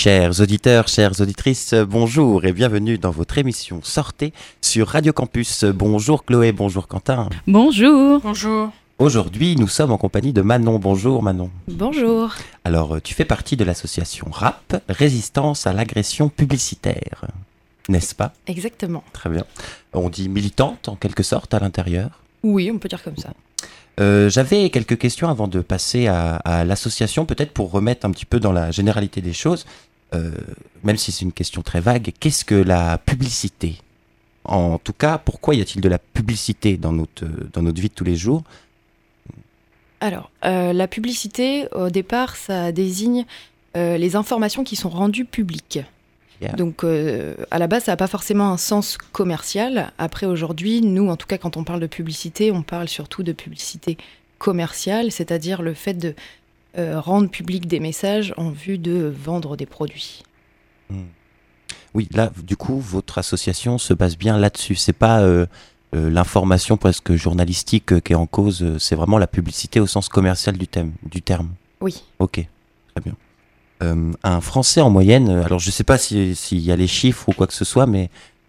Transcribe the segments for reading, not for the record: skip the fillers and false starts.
Chers auditeurs, chères auditrices, bonjour et bienvenue dans votre émission Sortez sur Radio Campus. Bonjour Chloé, bonjour Quentin. Bonjour. Bonjour. Aujourd'hui, nous sommes en compagnie de Manon. Bonjour Manon. Bonjour. Alors, tu fais partie de l'association RAP, Résistance à l'agression publicitaire, n'est-ce pas ? Exactement. Très bien. On dit militante en quelque sorte à l'intérieur. Oui, on peut dire comme ça. J'avais quelques questions avant de passer à l'association, peut-être pour remettre un petit peu dans la généralité des choses, même si c'est une question très vague. Qu'est-ce que la publicité ? En tout cas, pourquoi y a-t-il de la publicité dans notre vie de tous les jours ? Alors, la publicité, au départ, ça désigne les informations qui sont rendues publiques. Yeah. Donc, à la base, ça n'a pas forcément un sens commercial. Après, aujourd'hui, nous, en tout cas, quand on parle de publicité, on parle surtout de publicité commerciale, c'est-à-dire le fait de rendre public des messages en vue de vendre des produits. Oui, là, du coup, votre association se base bien là-dessus. C'est pas l'information presque journalistique qui est en cause, c'est vraiment la publicité au sens commercial du terme. Oui. Ok, très bien. Un Français en moyenne, alors je ne sais pas s'il y a les chiffres ou quoi que ce soit, mais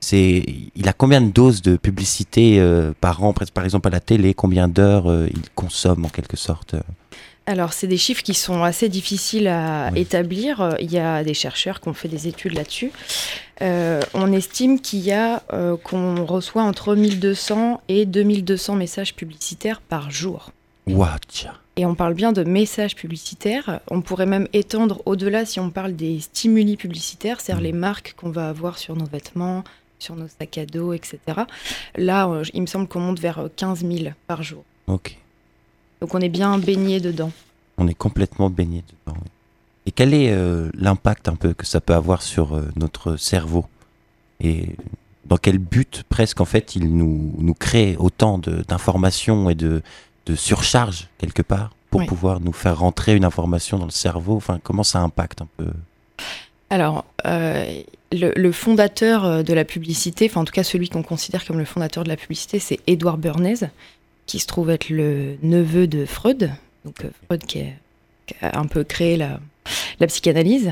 il a combien de doses de publicité par an, par exemple à la télé, combien d'heures il consomme en quelque sorte Alors, c'est des chiffres qui sont assez difficiles à établir. Il y a des chercheurs qui ont fait des études là-dessus. On estime qu'on reçoit entre 1200 et 2200 messages publicitaires par jour. What ? Et on parle bien de messages publicitaires. On pourrait même étendre au-delà si on parle des stimuli publicitaires, c'est-à-dire les marques qu'on va avoir sur nos vêtements, sur nos sacs à dos, etc. Là, il me semble qu'on monte vers 15 000 par jour. Ok. Donc on est bien baigné dedans. On est complètement baigné dedans. Oui. Et quel est l'impact un peu que ça peut avoir sur notre cerveau ? Et dans quel but presque en fait il nous crée autant d'informations et de surcharge quelque part pour pouvoir nous faire rentrer une information dans le cerveau. Enfin, comment ça impacte un peu ? Alors, le fondateur de la publicité, enfin en tout cas celui qu'on considère comme le fondateur de la publicité, c'est Edward Bernays, qui se trouve être le neveu de Freud, donc Freud qui a un peu créé la psychanalyse.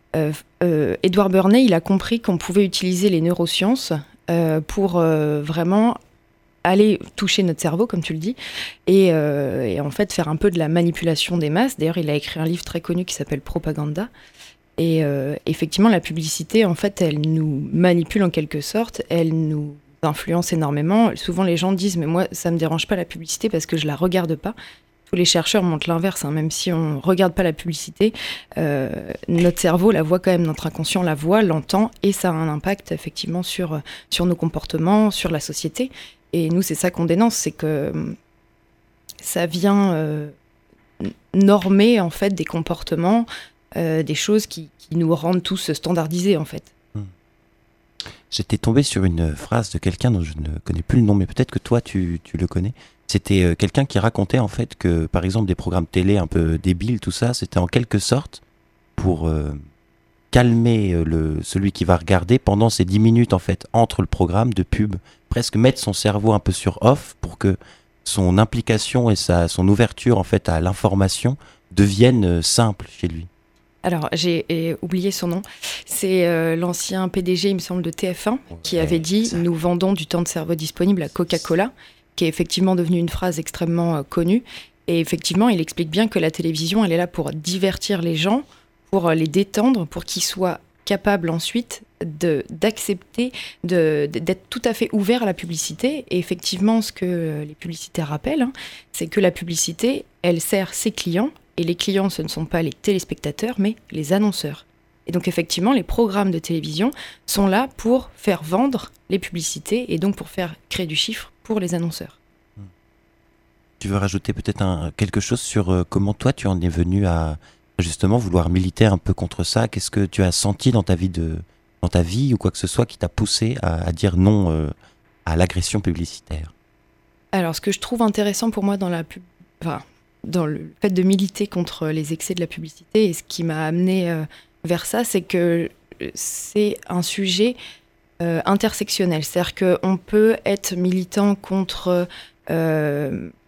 Edward Bernays, il a compris qu'on pouvait utiliser les neurosciences pour vraiment aller toucher notre cerveau, comme tu le dis, et en fait faire un peu de la manipulation des masses. D'ailleurs, il a écrit un livre très connu qui s'appelle Propaganda. Et effectivement, la publicité, en fait, elle nous manipule en quelque sorte, elle nous influence énormément. Souvent, les gens disent « mais moi, ça me dérange pas la publicité parce que je la regarde pas ». Tous les chercheurs montrent l'inverse, hein. Même si on regarde pas la publicité, notre cerveau la voit quand même, notre inconscient la voit, l'entend, et ça a un impact effectivement sur nos comportements, sur la société. Et nous, c'est ça qu'on dénonce, c'est que ça vient normer en fait des comportements, des choses qui nous rendent tous standardisés en fait. J'étais tombé sur une phrase de quelqu'un dont je ne connais plus le nom, mais peut-être que toi tu le connais. C'était quelqu'un qui racontait en fait que par exemple des programmes télé un peu débiles, tout ça, c'était en quelque sorte pour calmer celui qui va regarder pendant ces 10 minutes en fait entre le programme de pub, presque mettre son cerveau un peu sur off pour que son implication et son ouverture en fait à l'information deviennent simples chez lui. Alors, j'ai oublié son nom. C'est l'ancien PDG, il me semble, de TF1, qui avait dit « Nous vendons du temps de cerveau disponible à Coca-Cola », qui est effectivement devenue une phrase extrêmement connue. Et effectivement, il explique bien que la télévision, elle est là pour divertir les gens, pour les détendre, pour qu'ils soient capables ensuite d'accepter, d'être tout à fait ouverts à la publicité. Et effectivement, ce que les publicitaires rappellent, c'est que la publicité, elle sert ses clients. Et les clients, ce ne sont pas les téléspectateurs, mais les annonceurs. Et donc effectivement, les programmes de télévision sont là pour faire vendre les publicités et donc pour faire créer du chiffre pour les annonceurs. Tu veux rajouter peut-être quelque chose sur comment toi tu en es venu à justement vouloir militer un peu contre ça ? Qu'est-ce que tu as senti dans ta vie ou quoi que ce soit qui t'a poussé à dire non à l'agression publicitaire ? Alors ce que je trouve intéressant pour moi dans le fait de militer contre les excès de la publicité, et ce qui m'a amené vers ça, c'est que c'est un sujet intersectionnel. C'est-à-dire qu'on peut être militant contre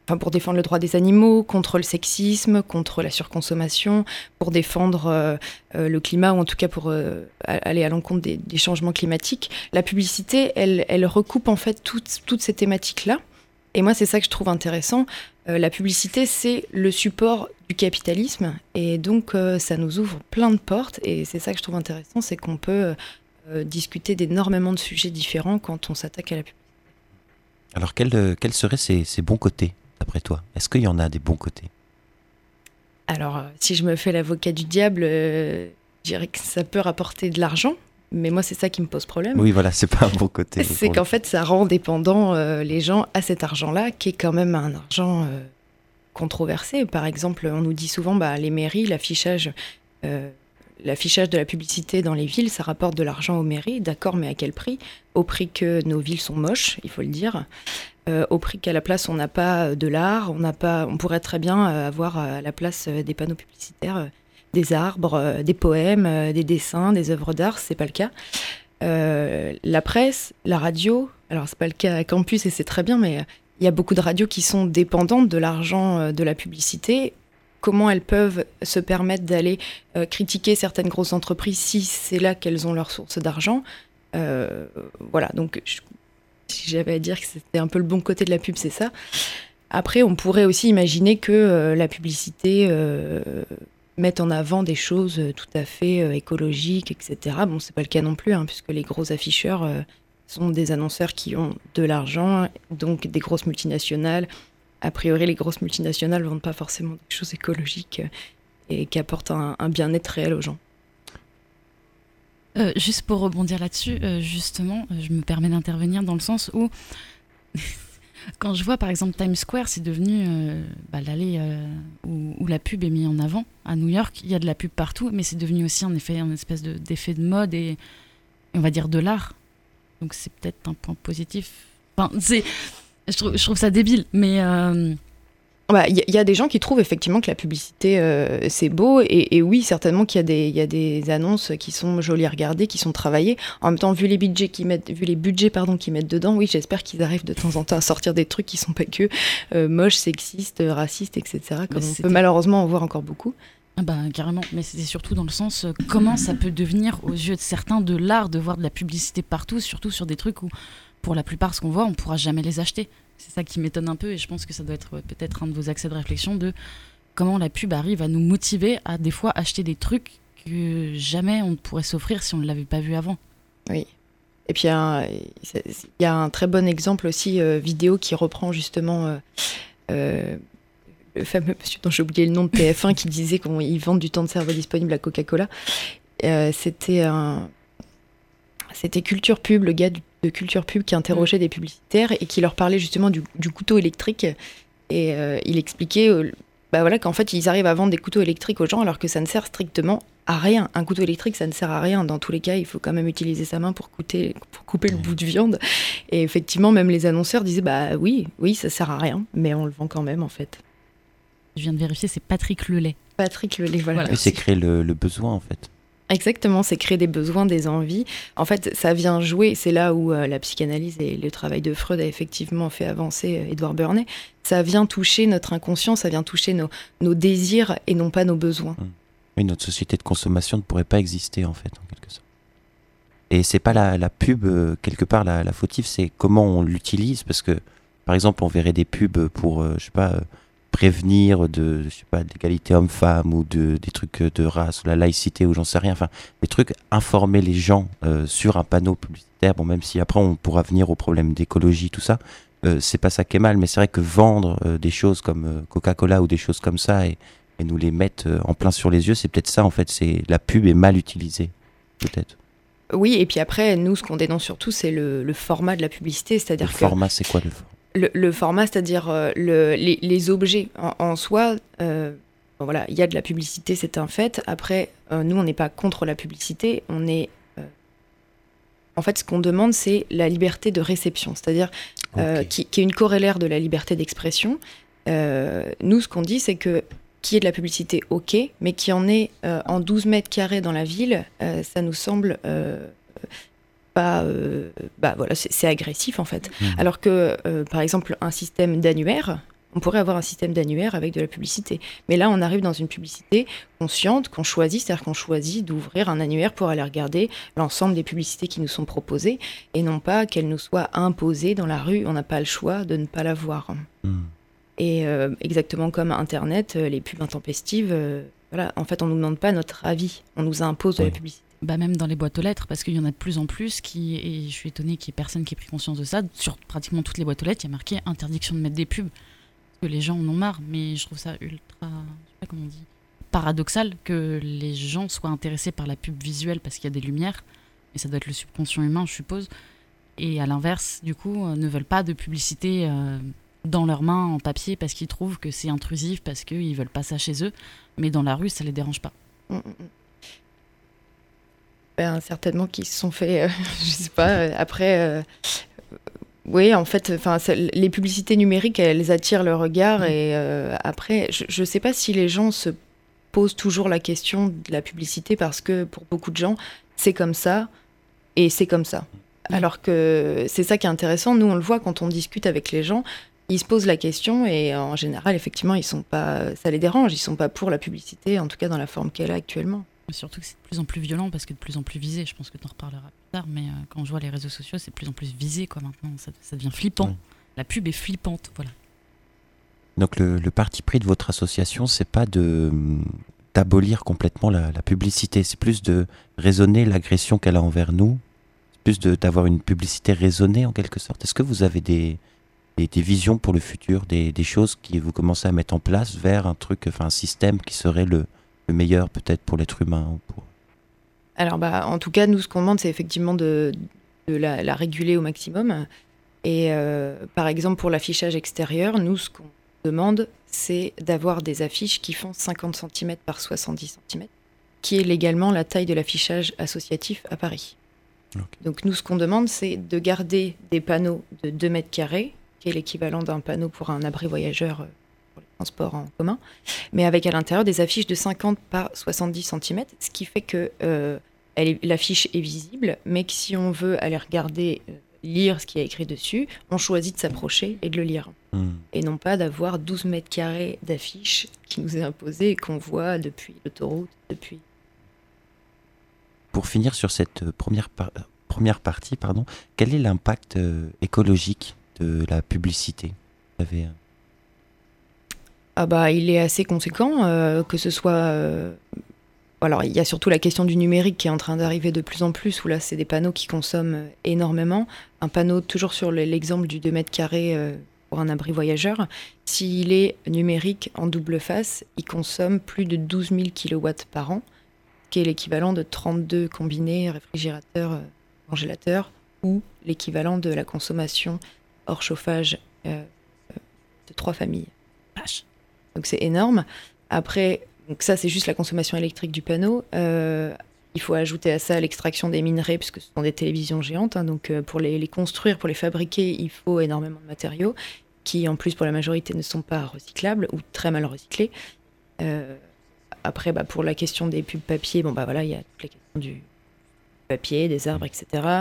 pour défendre le droit des animaux, contre le sexisme, contre la surconsommation, pour défendre le climat, ou en tout cas pour aller à l'encontre des changements climatiques. La publicité, elle recoupe en fait toutes ces thématiques-là. Et moi, c'est ça que je trouve intéressant. La publicité, c'est le support du capitalisme. Et donc, ça nous ouvre plein de portes. Et c'est ça que je trouve intéressant, c'est qu'on peut discuter d'énormément de sujets différents quand on s'attaque à la publicité. Alors, quels seraient ses bons côtés, d'après toi? Est-ce qu'il y en a des bons côtés? Alors, si je me fais l'avocat du diable, je dirais que ça peut rapporter de l'argent. Mais moi, c'est ça qui me pose problème. Oui, voilà, c'est pas un bon côté. C'est qu'en fait, ça rend dépendant les gens à cet argent-là, qui est quand même un argent controversé. Par exemple, on nous dit souvent, les mairies, l'affichage de la publicité dans les villes, ça rapporte de l'argent aux mairies. D'accord, mais à quel prix? Au prix que nos villes sont moches, il faut le dire. Au prix qu'à la place, on n'a pas de l'art. On pourrait très bien avoir à la place des panneaux publicitaires des arbres, des poèmes, des dessins, des œuvres d'art. C'est pas le cas. La presse, la radio, alors c'est pas le cas à Campus et c'est très bien, mais il y a beaucoup de radios qui sont dépendantes de l'argent de la publicité. Comment elles peuvent se permettre d'aller critiquer certaines grosses entreprises si c'est là qu'elles ont leur source d'argent? Voilà, donc si j'avais à dire que c'était un peu le bon côté de la pub, c'est ça. Après, on pourrait aussi imaginer que la publicité mette en avant des choses tout à fait écologiques, etc. Bon, c'est pas le cas non plus, puisque les gros afficheurs sont des annonceurs qui ont de l'argent, donc des grosses multinationales. A priori, les grosses multinationales ne vendent pas forcément des choses écologiques et qui apportent un bien-être réel aux gens. Juste pour rebondir là-dessus, justement, je me permets d'intervenir dans le sens où, quand je vois par exemple Times Square, c'est devenu l'allée où la pub est mise en avant. À New York, il y a de la pub partout, mais c'est devenu aussi un espèce d'effet de mode et on va dire de l'art. Donc c'est peut-être un point positif. Enfin, je trouve ça débile, mais... y a des gens qui trouvent effectivement que la publicité c'est beau et oui, certainement qu'il y a des annonces qui sont jolies à regarder, qui sont travaillées. En même temps, vu les budgets qu'ils mettent dedans, oui, j'espère qu'ils arrivent de temps en temps à sortir des trucs qui sont pas que moches, sexistes, racistes, etc. Comme on peut malheureusement en voir encore beaucoup. Carrément, mais c'était surtout dans le sens comment ça peut devenir aux yeux de certains de l'art de voir de la publicité partout, surtout sur des trucs où pour la plupart ce qu'on voit on pourra jamais les acheter. C'est ça qui m'étonne un peu et je pense que ça doit être peut-être un de vos accès de réflexion de comment la pub arrive à nous motiver à des fois acheter des trucs que jamais on ne pourrait s'offrir si on ne l'avait pas vu avant. Oui. Et puis il y a un très bon exemple aussi vidéo qui reprend justement le fameux monsieur dont j'ai oublié le nom de TF1 qui disait qu'ils vendent du temps de cerveau disponible à Coca-Cola. C'était Culture Pub, le gars de Culture Pub qui interrogeait des publicitaires et qui leur parlait justement du couteau électrique. Et il expliquait qu'en fait, ils arrivent à vendre des couteaux électriques aux gens alors que ça ne sert strictement à rien. Un couteau électrique, ça ne sert à rien. Dans tous les cas, il faut quand même utiliser sa main pour couper le bout de viande. Et effectivement, même les annonceurs disaient oui, ça sert à rien, mais on le vend quand même en fait. Je viens de vérifier, c'est Patrick Lelay. Patrick Lelay, voilà. Oui, c'est créer le besoin en fait. Exactement, c'est créer des besoins, des envies. En fait, ça vient jouer, c'est là où la psychanalyse et le travail de Freud a effectivement fait avancer Édouard Burney. Ça vient toucher notre inconscient, ça vient toucher nos désirs et non pas nos besoins. Oui, notre société de consommation ne pourrait pas exister en fait, en quelque sorte. Et c'est pas la pub, quelque part, la fautive, c'est comment on l'utilise, parce que, par exemple, on verrait des pubs pour, prévenir de l'égalité homme-femme ou des trucs de race ou la laïcité ou j'en sais rien, enfin des trucs, informer les gens sur un panneau publicitaire, bon, même si après on pourra venir au problème d'écologie, tout ça, c'est pas ça qui est mal, mais c'est vrai que vendre des choses comme Coca-Cola ou des choses comme ça et nous les mettre en plein sur les yeux, c'est peut-être ça en fait, c'est la pub est mal utilisée peut-être. Oui, et puis après nous ce qu'on dénonce surtout c'est le format de la publicité, c'est-à-dire le format, c'est quoi le format? Le format, c'est-à-dire les objets en soi, voilà, il y a de la publicité, c'est un fait. Après, nous, on n'est pas contre la publicité, on est... en fait, ce qu'on demande, c'est la liberté de réception, c'est-à-dire qui est une corollaire de la liberté d'expression. Nous, ce qu'on dit, c'est que qu'il y ait de la publicité, ok, mais qu'il y en ait en 12 mètres carrés dans la ville, ça nous semble... voilà, c'est agressif en fait. Alors que, par exemple, un système d'annuaire, on pourrait avoir un système d'annuaire avec de la publicité. Mais là, on arrive dans une publicité consciente qu'on choisit, c'est-à-dire qu'on choisit d'ouvrir un annuaire pour aller regarder l'ensemble des publicités qui nous sont proposées et non pas qu'elles nous soient imposées dans la rue. On n'a pas le choix de ne pas la voir. Et exactement comme Internet, les pubs intempestives, voilà, en fait, on ne nous demande pas notre avis, on nous impose de la publicité. Bah même dans les boîtes aux lettres, parce qu'il y en a de plus en plus et je suis étonnée qu'il n'y ait personne qui ait pris conscience de ça. Sur pratiquement toutes les boîtes aux lettres, il y a marqué interdiction de mettre des pubs. Parce que les gens en ont marre, mais je trouve ça ultra, je sais pas comment on dit, paradoxal que les gens soient intéressés par la pub visuelle parce qu'il y a des lumières, et ça doit être le subconscient humain, je suppose. Et à l'inverse, du coup, ne veulent pas de publicité dans leurs mains en papier parce qu'ils trouvent que c'est intrusif, parce qu'ils veulent pas ça chez eux, mais dans la rue, ça les dérange pas. Ben, certainement qu'ils se sont fait, je sais pas, après, oui, en fait, les publicités numériques, elles attirent le regard et après, je sais pas si les gens se posent toujours la question de la publicité parce que pour beaucoup de gens, c'est comme ça et c'est comme ça. Alors que c'est ça qui est intéressant, nous on le voit quand on discute avec les gens, ils se posent la question et en général, effectivement, ils sont pas, ça les dérange, ils sont pas pour la publicité, en tout cas dans la forme qu'elle a actuellement. Surtout que c'est de plus en plus violent parce que de plus en plus visé. Je pense que tu en reparleras plus tard, mais quand je vois les réseaux sociaux, c'est de plus en plus visé quoi, maintenant. Ça devient flippant. La pub est flippante, voilà. Donc le parti pris de votre association, c'est pas d'abolir complètement la publicité, c'est plus de raisonner l'agression qu'elle a envers nous, c'est plus d'avoir une publicité raisonnée en quelque sorte. Est-ce que vous avez des visions pour le futur, des choses que vous commencez à mettre en place vers un système qui serait le meilleur peut-être pour l'être humain ou pour... Alors en tout cas, nous ce qu'on demande c'est effectivement de la réguler au maximum. Et par exemple pour l'affichage extérieur, nous ce qu'on demande c'est d'avoir des affiches qui font 50 cm par 70 cm, qui est légalement la taille de l'affichage associatif à Paris. Okay. Donc nous ce qu'on demande c'est de garder des panneaux de 2 mètres carrés, qui est l'équivalent d'un panneau pour un abri voyageur pour les transports en commun, mais avec à l'intérieur des affiches de 50 par 70 cm, ce qui fait que l'affiche est visible, mais que si on veut aller regarder, lire ce qu'il y a écrit dessus, on choisit de s'approcher et de le lire. Et non pas d'avoir 12 mètres carrés d'affiches qui nous est imposé et qu'on voit depuis l'autoroute, depuis... Pour finir sur cette première partie, quel est l'impact écologique de la publicité ? Vous avez... il est assez conséquent, que ce soit... Alors, il y a surtout la question du numérique qui est en train d'arriver de plus en plus, où là, c'est des panneaux qui consomment énormément. Un panneau, toujours sur l'exemple du 2 mètres carrés pour un abri voyageur, s'il est numérique en double face, il consomme plus de 12 000 kW par an, qui est l'équivalent de 32 combinés réfrigérateurs, congélateurs, ou l'équivalent de la consommation hors chauffage de 3 familles. Donc c'est énorme. Après, donc ça c'est juste la consommation électrique du panneau. Il faut ajouter à ça l'extraction des minerais, puisque ce sont des télévisions géantes. Donc pour les construire, pour les fabriquer, il faut énormément de matériaux, qui en plus pour la majorité ne sont pas recyclables ou très mal recyclés. Après, pour la question des pubs papier, il y a toutes les questions du papier, des arbres, etc.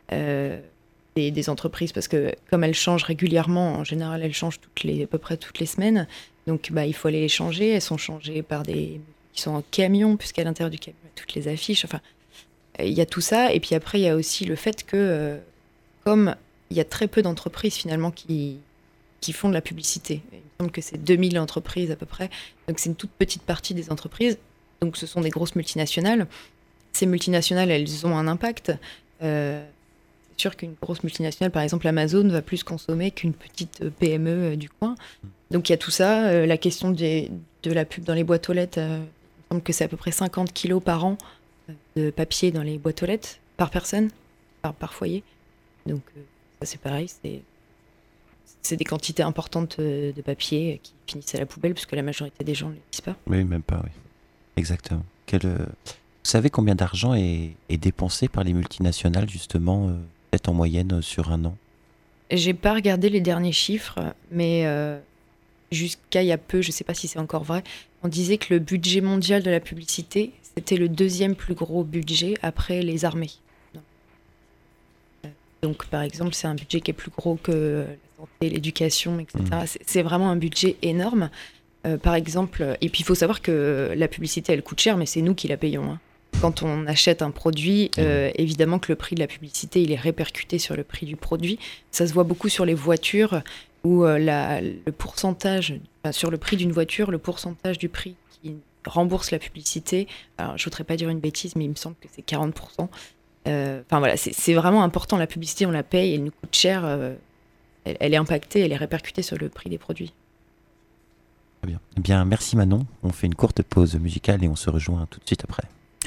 Des entreprises, parce que comme elles changent régulièrement, en général elles changent à peu près toutes les semaines, donc il faut aller les changer. Elles sont changées par des qui sont en camion, puisqu'à l'intérieur du camion il y a toutes les affiches, il y a tout ça. Et puis après il y a aussi le fait que comme il y a très peu d'entreprises finalement qui font de la publicité, il me semble que c'est 2000 entreprises à peu près, donc c'est une toute petite partie des entreprises, donc ce sont des grosses multinationales. Ces multinationales, elles ont un impact. C'est sûr qu'une grosse multinationale, par exemple Amazon, va plus consommer qu'une petite PME du coin. Donc il y a tout ça, la question de la pub dans les boîtes aux lettres, il me semble que c'est à peu près 50 kilos par an de papier dans les boîtes aux lettres, par personne, par foyer. Donc ça c'est pareil, c'est des quantités importantes de papier qui finissent à la poubelle, puisque la majorité des gens ne les lisent pas. Oui, même pas, oui. Exactement. Vous savez combien d'argent est dépensé par les multinationales, justement, peut-être en moyenne sur un an ? J'ai pas regardé les derniers chiffres, mais jusqu'à il y a peu, je sais pas si c'est encore vrai, on disait que le budget mondial de la publicité, c'était le 2e plus gros budget après les armées. Donc, par exemple, c'est un budget qui est plus gros que la santé, l'éducation, etc. C'est vraiment un budget énorme. Par exemple, et puis il faut savoir que la publicité, elle coûte cher, mais c'est nous qui la payons. Hein. Quand on achète un produit, évidemment que le prix de la publicité, il est répercuté sur le prix du produit. Ça se voit beaucoup sur les voitures, où le pourcentage, sur le prix d'une voiture, le pourcentage du prix qui rembourse la publicité, alors je ne voudrais pas dire une bêtise, mais il me semble que c'est 40%. Enfin voilà, c'est vraiment important, la publicité, on la paye, elle nous coûte cher, elle est impactée, elle est répercutée sur le prix des produits. Très bien. Eh bien, merci Manon, on fait une courte pause musicale et on se rejoint tout de suite après.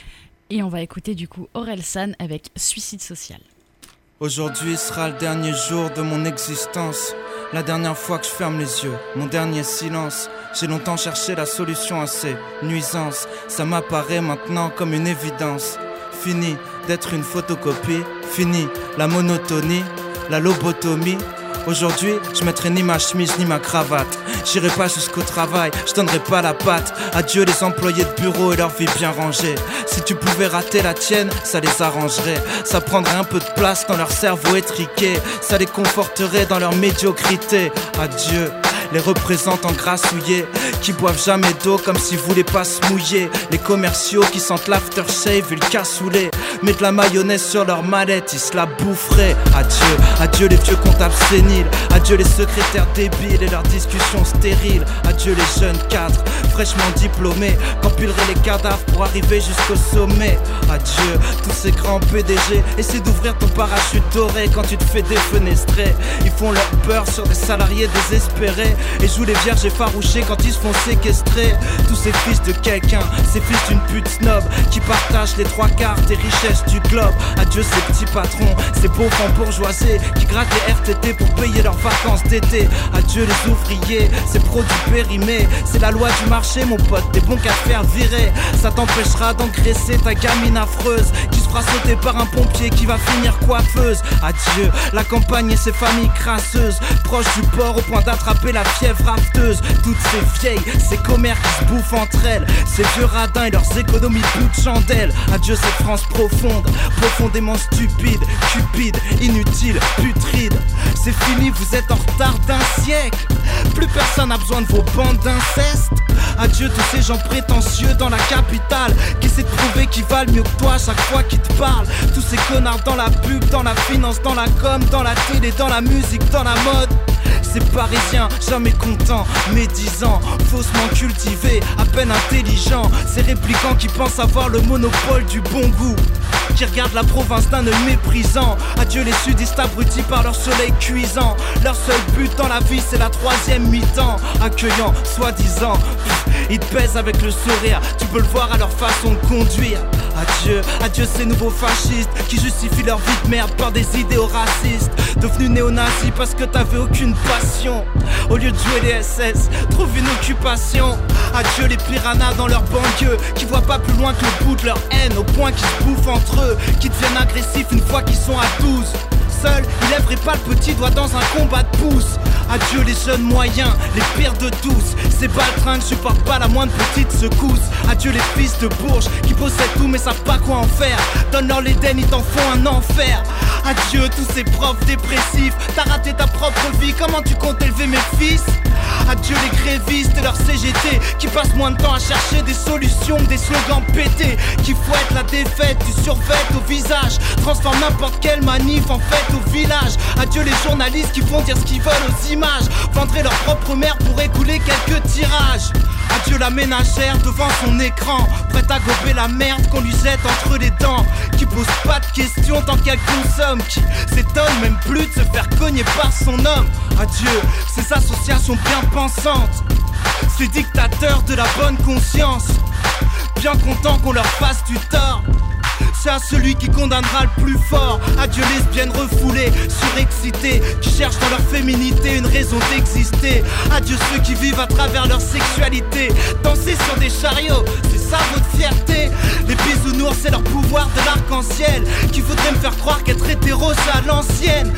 Et on va écouter du coup Orelsan avec Suicide Social. Aujourd'hui sera le dernier jour de mon existence. La dernière fois que je ferme les yeux, mon dernier silence. J'ai longtemps cherché la solution à ces nuisances. Ça m'apparaît maintenant comme une évidence. Fini d'être une photocopie, fini la monotonie, la lobotomie. Aujourd'hui, je mettrai ni ma chemise ni ma cravate. J'irai pas jusqu'au travail, je donnerai pas la patte. Adieu les employés de bureau et leur vie bien rangée. Si tu pouvais rater la tienne, ça les arrangerait. Ça prendrait un peu de place dans leur cerveau étriqué. Ça les conforterait dans leur médiocrité. Adieu les représentants grassouillés qui boivent jamais d'eau comme s'ils voulaient pas se mouiller. Les commerciaux qui sentent l'aftershave et le cassoulet. Mettent de la mayonnaise sur leur mallette, ils se la boufferaient. Adieu, adieu les vieux comptables séniles. Adieu les secrétaires débiles et leurs discussions stériles. Adieu les jeunes cadres fraîchement diplômés qu'empileraient les cadavres pour arriver jusqu'au sommet. Adieu tous ces grands PDG. Essaie d'ouvrir ton parachute doré quand tu te fais défenestrer. Ils font leur beurre sur des salariés désespérés et jouent les vierges effarouchées quand ils se font séquestrer. Tous ces fils de quelqu'un, ces fils d'une pute snob qui partagent les 3/4 des richesses du globe. Adieu ces petits patrons, ces pauvres bourgeoisés qui grattent les RTT pour payer leurs vacances d'été. Adieu les ouvriers, ces produits périmés. C'est la loi du marché mon pote, t'es bon qu'à te faire virer. Ça t'empêchera d'engraisser ta gamine affreuse qui se fera sauter par un pompier qui va finir coiffeuse. Adieu la campagne et ses familles crasseuses, proches du port au point d'attraper la fièvre rafteuse. Toutes ces vieilles, ces commères qui se bouffent entre elles, ces vieux radins et leurs économies de bout de chandelle. Adieu cette France profonde, profondément stupide, cupide, inutile, putride. C'est fini, vous êtes en retard d'un siècle. Plus personne n'a besoin de vos bandes d'inceste. Adieu tous ces gens prétentieux dans la capitale qui essaient de prouver qu'ils valent mieux que toi à chaque fois qu'ils te parlent. Tous ces connards dans la pub, dans la finance, dans la com, dans la télé, dans la musique, dans la mode. Ces parisiens jamais contents, médisants, faussement cultivés, à peine intelligents. Ces réplicants qui pensent avoir le monopole du bon goût, qui regardent la province d'un œil méprisant. Adieu les sudistes abrutis par leur soleil cuisant. Leur seul but dans la vie c'est la troisième mi-temps. Accueillant, soi-disant, ils te pèsent avec le sourire. Tu peux le voir à leur façon de conduire. Adieu, adieu ces nouveaux fascistes qui justifient leur vie de merde par des idéaux racistes. Devenus néo-nazis parce que t'avais aucune passion. Au lieu de jouer les SS, trouve une occupation. Adieu les piranhas dans leur banlieue qui voient pas plus loin que le bout de leur haine, au point qu'ils se bouffent entre eux, qui deviennent agressifs une fois qu'ils sont à 12. Seul, il lèverait pas le petit doigt dans un combat de pouce. Adieu les jeunes moyens, les pires de tous. Ces baltringues supportent pas la moindre petite secousse. Adieu les fils de Bourges qui possèdent tout mais savent pas quoi en faire. Donne-leur l'Éden, ils t'en font un enfer. Adieu tous ces profs dépressifs. T'as raté ta propre vie, comment tu comptes élever mes fils? Adieu les grévistes et leurs CGT qui passent moins de temps à chercher des solutions que des slogans pétés, qui fouettent la défaite du survêt au visage, transforment n'importe quelle manif en fête au village. Adieu les journalistes qui font dire ce qu'ils veulent aux images, vendraient leur propre mère pour écouler quelques tirages. Adieu la ménagère devant son écran, prête à gober la merde qu'on lui jette entre les dents, qui pose pas de questions tant qu'elle consomme, qui s'étonne même plus de se faire cogner par son homme. Adieu ces associations bien pensantes, ces dictateurs de la bonne conscience, bien contents qu'on leur fasse du tort. C'est à celui qui condamnera le plus fort. Adieu lesbiennes refoulées, surexcitées, qui cherchent dans leur féminité une raison d'exister. Adieu ceux qui vivent à travers leur sexualité. Danser sur des chariots, c'est ça votre fierté. Les bisounours c'est leur pouvoir de l'arc-en-ciel, qui voudrait me faire croire qu'être hétéro c'est à l'ancienne.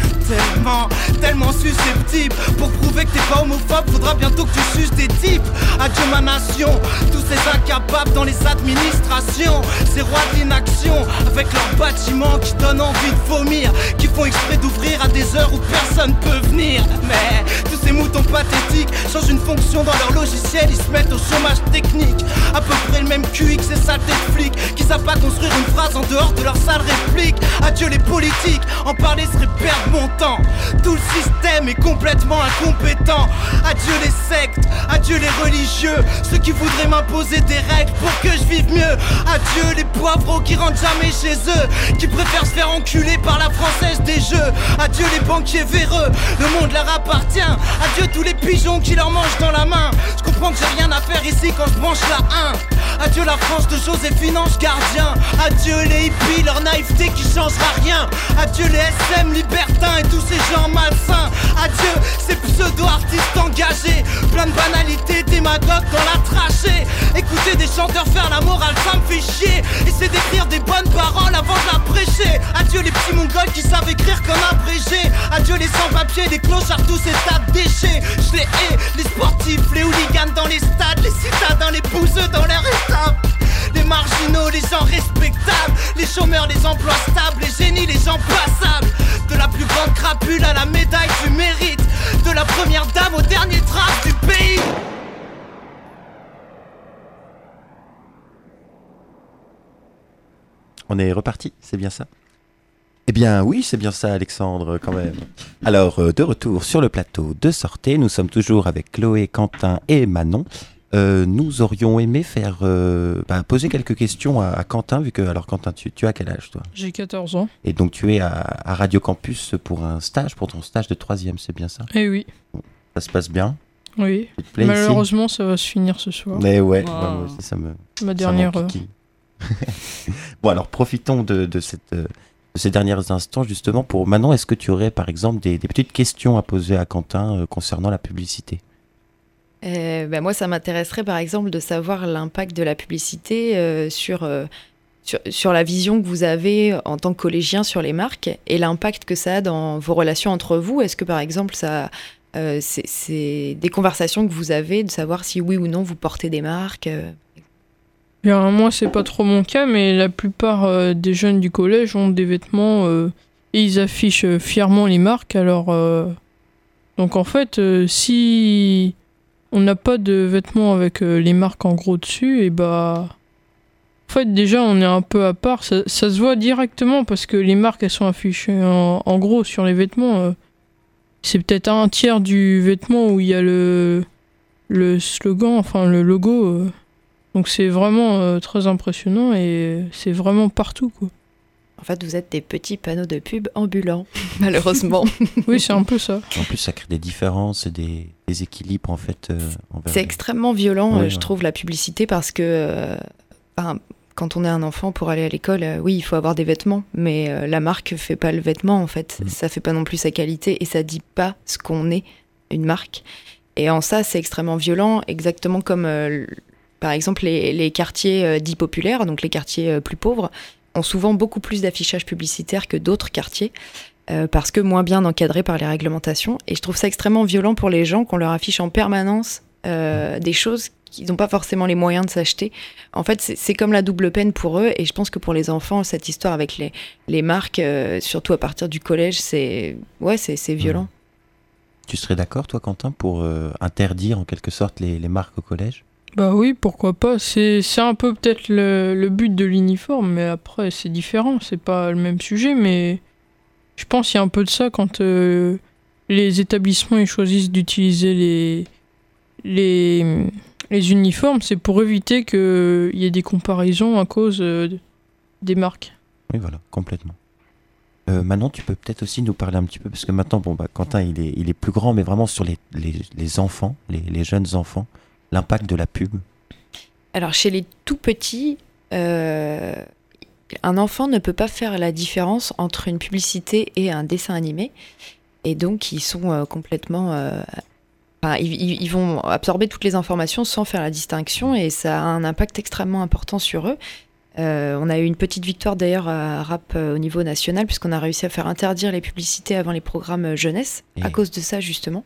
Tellement susceptible, pour prouver que t'es pas homophobe faudra bientôt que tu suces des types. Adieu ma nation, tous ces incapables dans les administrations, ces rois d'inaction avec leurs bâtiments qui donnent envie de vomir, qui font exprès d'ouvrir à des heures où personne peut venir. Mais tous ces moutons pathétiques changent une fonction dans leur logiciel, ils se mettent au chômage technique. À peu près le même QI que ces saletés de flics qui savent pas construire une phrase en dehors de leur sale réplique. Adieu les politiques, en parler serait perdre mon temps. Tout le système est complètement incompétent. Adieu les sectes, adieu les religieux, ceux qui voudraient m'imposer des règles pour que je vive mieux. Adieu les poivreaux qui rentrent jamais chez eux, qui préfèrent se faire enculer par la française des jeux. Adieu les banquiers véreux, le monde leur appartient. Adieu tous les pigeons qui leur mangent dans la main. Je comprends que j'ai rien à faire ici quand je branche la 1. Adieu la France de Joséphine Ange Gardien. Adieu les hippies, leur naïveté qui changera rien. Adieu les SM libertins et tous ces gens malsains. Adieu ces pseudo-artistes engagés, plein de banalités, démagogues dans la trachée. Écouter des chanteurs faire la morale, ça me fait chier. Essayer d'écrire des bonnes paroles avant de la prêcher. Adieu les petits mongols qui savent écrire comme abrégé. Adieu les sans-papiers, les clochards, tous ces tas de déchets. Je les hais, les sportifs, les hooligans dans les stades, les citadins, les bouseux dans leur étape. Les marginaux, les gens respectables, les chômeurs, les emplois stables, les génies, les gens passables. De la plus grande crapule à la médaille du mérite, de la première dame au dernier trace du pays. On est reparti, c'est bien ça? Eh bien oui, c'est bien ça Alexandre, quand même. Alors, de retour sur le plateau de Sortez, nous sommes toujours avec Chloé, Quentin et Manon. Nous aurions aimé faire poser quelques questions à Quentin, vu que, alors Quentin, tu as quel âge toi? J'ai 14 ans. Et donc tu es à Radio Campus pour ton stage de 3e, c'est bien ça? Eh oui. Bon, ça se passe bien? Oui. Tu te plais Malheureusement, ici? ça va se finir ce soir. Mais ouais, Wow. moi aussi ça me... Ma dernière heure. Bon alors profitons de ces derniers instants justement pour Manon. Est-ce que tu aurais par exemple des petites questions à poser à Quentin concernant la publicité? Moi, ça m'intéresserait par exemple de savoir l'impact de la publicité sur la vision que vous avez en tant que collégien sur les marques et l'impact que ça a dans vos relations entre vous. Est-ce que par exemple, c'est des conversations que vous avez de savoir si oui ou non vous portez des marques Bien, moi, c'est pas trop mon cas, mais la plupart des jeunes du collège ont des vêtements et ils affichent fièrement les marques. Alors, donc en fait, si on n'a pas de vêtements avec les marques en gros dessus, et en fait, déjà, on est un peu à part. Ça se voit directement parce que les marques, elles sont affichées en gros sur les vêtements. C'est peut-être un tiers du vêtement où il y a le slogan, enfin le logo. Donc c'est vraiment très impressionnant et c'est vraiment partout, quoi. En fait, vous êtes des petits panneaux de pub ambulants, malheureusement. Oui, c'est un peu ça. En plus, ça crée des différences et des équilibres en fait. C'est extrêmement violent, Oui, je ouais. trouve, la publicité, parce que quand on est un enfant, pour aller à l'école, oui, il faut avoir des vêtements, mais la marque fait pas le vêtement, en fait. Ça fait pas non plus sa qualité et ça dit pas ce qu'on est, une marque. Et en ça, c'est extrêmement violent, exactement comme, par exemple, les quartiers dits populaires, donc les quartiers plus pauvres, ont souvent beaucoup plus d'affichage publicitaire que d'autres quartiers, parce que moins bien encadrés par les réglementations. Et je trouve ça extrêmement violent pour les gens qu'on leur affiche en permanence des choses qu'ils n'ont pas forcément les moyens de s'acheter. En fait, c'est comme la double peine pour eux. Et je pense que pour les enfants, cette histoire avec les marques, surtout à partir du collège, c'est violent. Tu serais d'accord, toi, Quentin, pour interdire en quelque sorte les marques au collège? Bah oui, pourquoi pas. C'est un peu peut-être le but de l'uniforme, mais après, c'est différent. C'est pas le même sujet, mais je pense qu'il y a un peu de ça quand les établissements ils choisissent d'utiliser les uniformes. C'est pour éviter qu'il y ait des comparaisons à cause des marques. Oui, voilà, complètement. Manon, tu peux peut-être aussi nous parler un petit peu, parce que maintenant, Quentin, il est plus grand, mais vraiment sur les enfants, les jeunes enfants, l'impact de la pub. Alors, chez les tout petits, un enfant ne peut pas faire la différence entre une publicité et un dessin animé. Et donc, ils sont complètement... ils vont absorber toutes les informations sans faire la distinction et ça a un impact extrêmement important sur eux. On a eu une petite victoire d'ailleurs à Rap au niveau national puisqu'on a réussi à faire interdire les publicités avant les programmes jeunesse à cause de ça justement.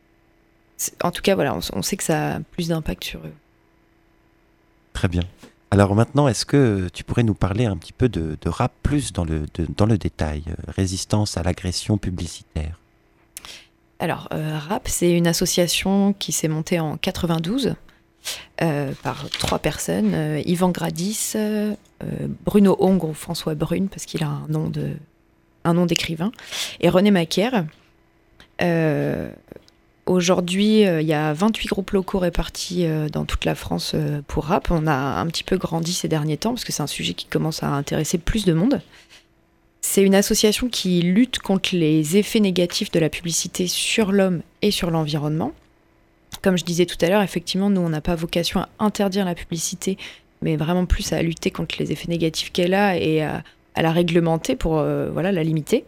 En tout cas, voilà, on sait que ça a plus d'impact sur eux. Très bien. Alors maintenant, est-ce que tu pourrais nous parler un petit peu de rap plus dans le détail, résistance à l'agression publicitaire? Alors, RAP, c'est une association qui s'est montée en 92 par 3 personnes, Yvan Gradis, Bruno Hongre ou François Brune, parce qu'il a un nom d'écrivain, et René Macaire. Aujourd'hui, il y a 28 groupes locaux répartis dans toute la France pour rap. On a un petit peu grandi ces derniers temps parce que c'est un sujet qui commence à intéresser plus de monde. C'est une association qui lutte contre les effets négatifs de la publicité sur l'homme et sur l'environnement. Comme je disais tout à l'heure, effectivement, nous, on n'a pas vocation à interdire la publicité, mais vraiment plus à lutter contre les effets négatifs qu'elle a et à la réglementer pour la limiter.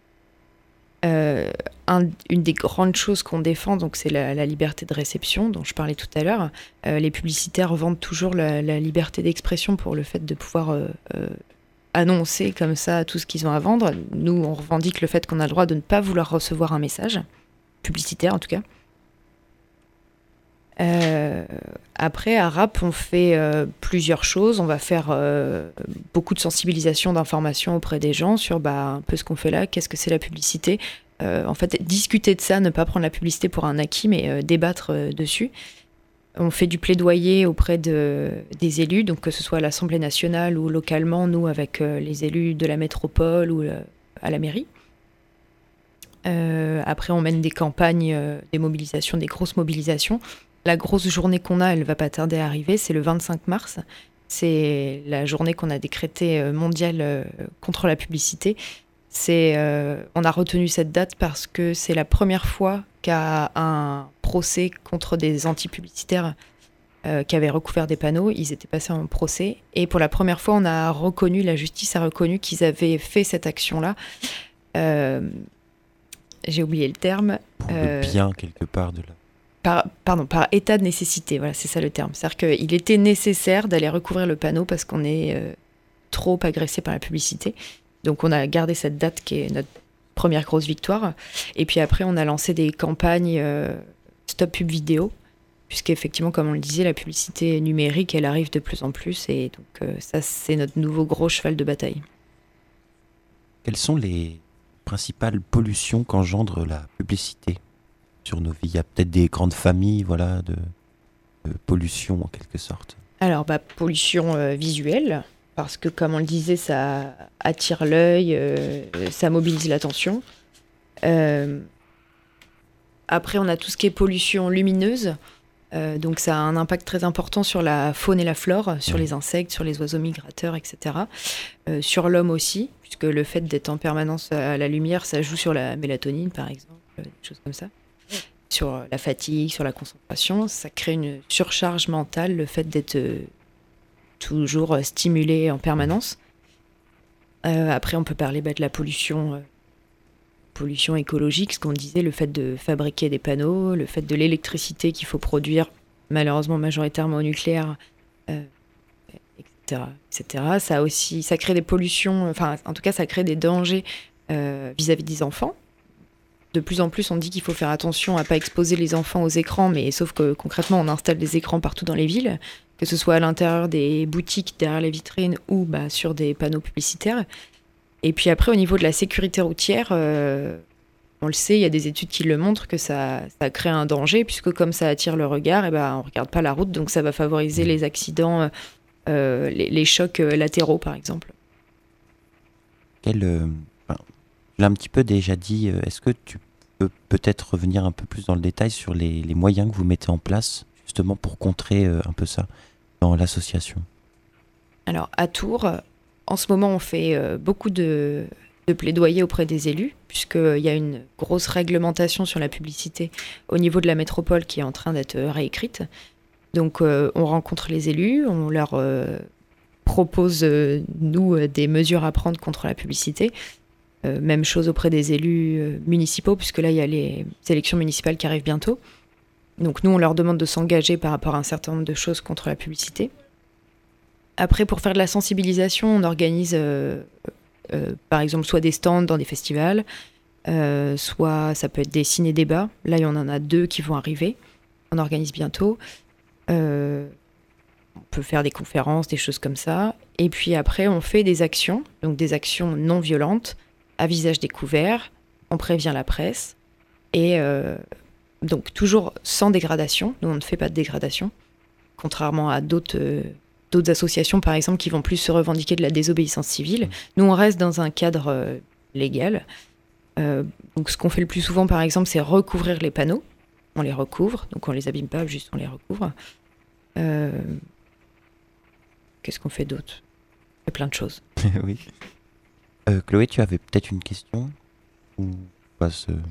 Une des grandes choses qu'on défend, donc, c'est la liberté de réception dont je parlais tout à l'heure. Les publicitaires vendent toujours la liberté d'expression pour le fait de pouvoir annoncer comme ça tout ce qu'ils ont à vendre. Nous, on revendique le fait qu'on a le droit de ne pas vouloir recevoir un message, publicitaire en tout cas. Après, à RAP, on fait plusieurs choses. On va faire beaucoup de sensibilisation, d'information auprès des gens sur un peu ce qu'on fait là, qu'est-ce que c'est la publicité. En fait, discuter de ça, ne pas prendre la publicité pour un acquis, mais débattre dessus. On fait du plaidoyer auprès des élus, donc que ce soit à l'Assemblée nationale ou localement, nous, avec les élus de la métropole ou à la mairie. Après, on mène des campagnes, des mobilisations, des grosses mobilisations. La grosse journée qu'on a, elle va pas tarder à arriver, c'est le 25 mars. C'est la journée qu'on a décrétée mondiale contre la publicité. On a retenu cette date parce que c'est la première fois qu'à un procès contre des anti-publicitaires qui avaient recouvert des panneaux, ils étaient passés en procès. Et pour la première fois, la justice a reconnu qu'ils avaient fait cette action-là. J'ai oublié le terme. Pour le bien, quelque part, de la... par état de nécessité, voilà, c'est ça le terme. C'est-à-dire qu'il était nécessaire d'aller recouvrir le panneau parce qu'on est trop agressé par la publicité. Donc on a gardé cette date qui est notre première grosse victoire. Et puis après, on a lancé des campagnes Stop Pub Vidéo, puisqu'effectivement, comme on le disait, la publicité numérique, elle arrive de plus en plus. Et donc ça, c'est notre nouveau gros cheval de bataille. Quelles sont les principales pollutions qu'engendre la publicité sur nos vies? Il y a peut-être des grandes familles, de pollution en quelque sorte. Alors, pollution visuelle, parce que comme on le disait, ça attire l'œil, ça mobilise l'attention. Après, on a tout ce qui est pollution lumineuse, donc ça a un impact très important sur la faune et la flore, sur les insectes, sur les oiseaux migrateurs, etc. Sur l'homme aussi, puisque le fait d'être en permanence à la lumière, ça joue sur la mélatonine, par exemple, des choses comme ça. Sur la fatigue, sur la concentration, ça crée une surcharge mentale, le fait d'être toujours stimulé en permanence. Après, on peut parler de la pollution écologique, ce qu'on disait, le fait de fabriquer des panneaux, le fait de l'électricité qu'il faut produire, malheureusement majoritairement au nucléaire, etc., etc. Ça crée des pollutions, en tout cas, ça crée des dangers vis-à-vis des enfants. De plus en plus, on dit qu'il faut faire attention à ne pas exposer les enfants aux écrans, mais sauf que concrètement, on installe des écrans partout dans les villes, que ce soit à l'intérieur des boutiques, derrière les vitrines ou sur des panneaux publicitaires. Et puis après, au niveau de la sécurité routière, on le sait, il y a des études qui le montrent que ça crée un danger, puisque comme ça attire le regard, on ne regarde pas la route, donc ça va favoriser les accidents, les chocs latéraux, par exemple. Tu l'as un petit peu déjà dit, est-ce que tu peux peut-être revenir un peu plus dans le détail sur les moyens que vous mettez en place, justement pour contrer un peu ça dans l'association? Alors, à Tours, en ce moment, on fait beaucoup de plaidoyer auprès des élus, puisqu'il y a une grosse réglementation sur la publicité au niveau de la métropole qui est en train d'être réécrite. Donc, on rencontre les élus, on leur propose, nous, des mesures à prendre contre la publicité. Même chose auprès des élus municipaux, puisque là, il y a les élections municipales qui arrivent bientôt. Donc nous, on leur demande de s'engager par rapport à un certain nombre de choses contre la publicité. Après, pour faire de la sensibilisation, on organise, par exemple, soit des stands dans des festivals, soit ça peut être des ciné-débats. Là, il y en a 2 qui vont arriver. On organise bientôt. on peut faire des conférences, des choses comme ça. Et puis après, on fait des actions, donc des actions non violentes, à visage découvert. On prévient la presse. Et donc toujours sans dégradation. Nous, on ne fait pas de dégradation. Contrairement à d'autres associations, par exemple, qui vont plus se revendiquer de la désobéissance civile. Nous, on reste dans un cadre légal. Donc ce qu'on fait le plus souvent, par exemple, c'est recouvrir les panneaux. On les recouvre, donc on les abîme pas, juste on les recouvre. Qu'est-ce qu'on fait d'autre ? Il y a plein de choses. Oui. Chloé, tu avais peut-être une question ou pas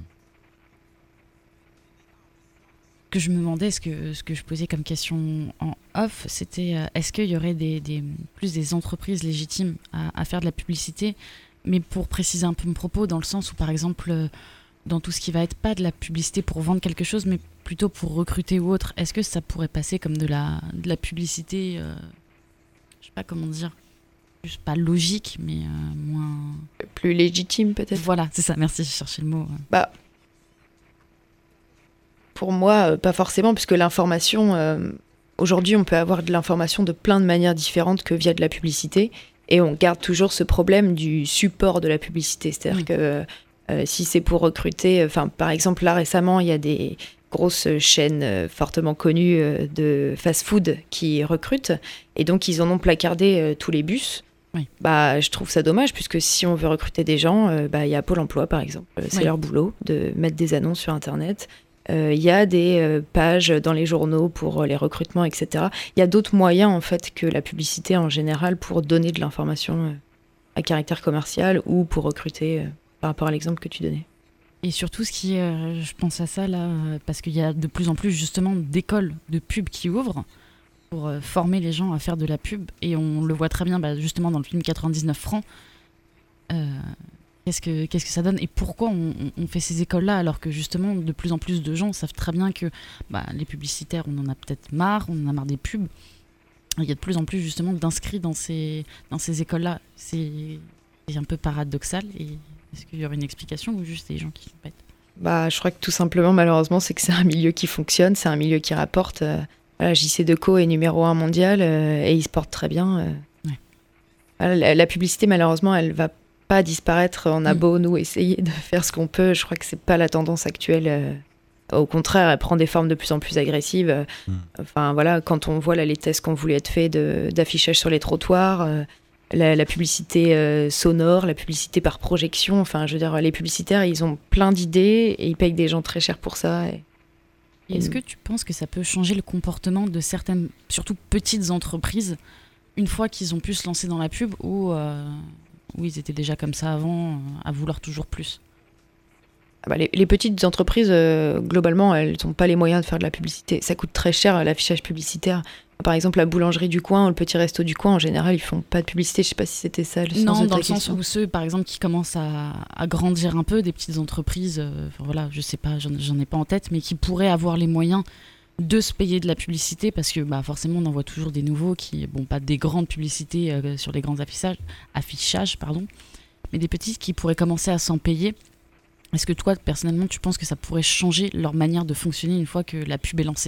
Que je me demandais, ce que je posais comme question en off, c'était est-ce qu'il y aurait plus des entreprises légitimes à faire de la publicité, mais pour préciser un peu mon propos, dans le sens où, par exemple, dans tout ce qui va être pas de la publicité pour vendre quelque chose, mais plutôt pour recruter ou autre, est-ce que ça pourrait passer comme de la publicité, je sais pas comment dire, juste pas logique, mais moins... Plus légitime, peut-être. Voilà, c'est ça, merci, j'ai cherché le mot. Bah, pour moi, pas forcément, puisque l'information... aujourd'hui, on peut avoir de l'information de plein de manières différentes que via de la publicité, et on garde toujours ce problème du support de la publicité. C'est-à-dire que si c'est pour recruter... par exemple, là, récemment, il y a des grosses chaînes fortement connues de fast-food qui recrutent, et donc ils en ont placardé tous les bus. Oui. Bah, je trouve ça dommage, puisque si on veut recruter des gens, il y a Pôle emploi, par exemple. C'est leur boulot de mettre des annonces sur Internet. Il y a des pages dans les journaux pour les recrutements, etc. Il y a d'autres moyens, en fait, que la publicité en général pour donner de l'information à caractère commercial ou pour recruter, par rapport à l'exemple que tu donnais. Et surtout, je pense à ça là, parce qu'il y a de plus en plus justement d'écoles de pub qui ouvrent pour former les gens à faire de la pub. Et on le voit très bien justement dans le film 99 francs. Qu'est-ce que ça donne et pourquoi on fait ces écoles-là alors que justement de plus en plus de gens savent très bien que les publicitaires, on en a peut-être marre, on en a marre des pubs. Il y a de plus en plus justement d'inscrits dans ces écoles-là. C'est un peu paradoxal. Et est-ce qu'il y aurait une explication ou juste des gens qui sont bêtes ? Je crois que tout simplement, malheureusement, c'est que c'est un milieu qui fonctionne, c'est un milieu qui rapporte. JC Decaux est numéro 1 mondial et il se porte très bien. Ouais. La publicité, malheureusement, elle va pas disparaître. On a beau nous essayer de faire ce qu'on peut. Je crois que c'est pas la tendance actuelle. Au contraire, elle prend des formes de plus en plus agressives. Enfin voilà, quand on voit les tests qui ont voulu être faits d'affichage sur les trottoirs, la publicité sonore, la publicité par projection. Enfin, je veux dire, les publicitaires, ils ont plein d'idées et ils payent des gens très cher pour ça. Et est-ce que tu penses que ça peut changer le comportement de certaines, surtout petites entreprises, une fois qu'ils ont pu se lancer dans la pub ou ils étaient déjà comme ça avant, à vouloir toujours plus ? Les petites entreprises, globalement, elles n'ont pas les moyens de faire de la publicité. Ça coûte très cher, l'affichage publicitaire. Par exemple, la boulangerie du coin ou le petit resto du coin, en général, ils font pas de publicité. Je sais pas si c'était ça le sens de ta question. Non, dans le sens où ceux, par exemple, qui commencent à grandir un peu, des petites entreprises, voilà, je sais pas, j'en ai pas en tête, mais qui pourraient avoir les moyens de se payer de la publicité, parce que forcément, on en voit toujours des nouveaux qui, pas des grandes publicités sur les grands affichages, mais des petites qui pourraient commencer à s'en payer. Est-ce que toi, personnellement, tu penses que ça pourrait changer leur manière de fonctionner une fois que la pub est lancée ?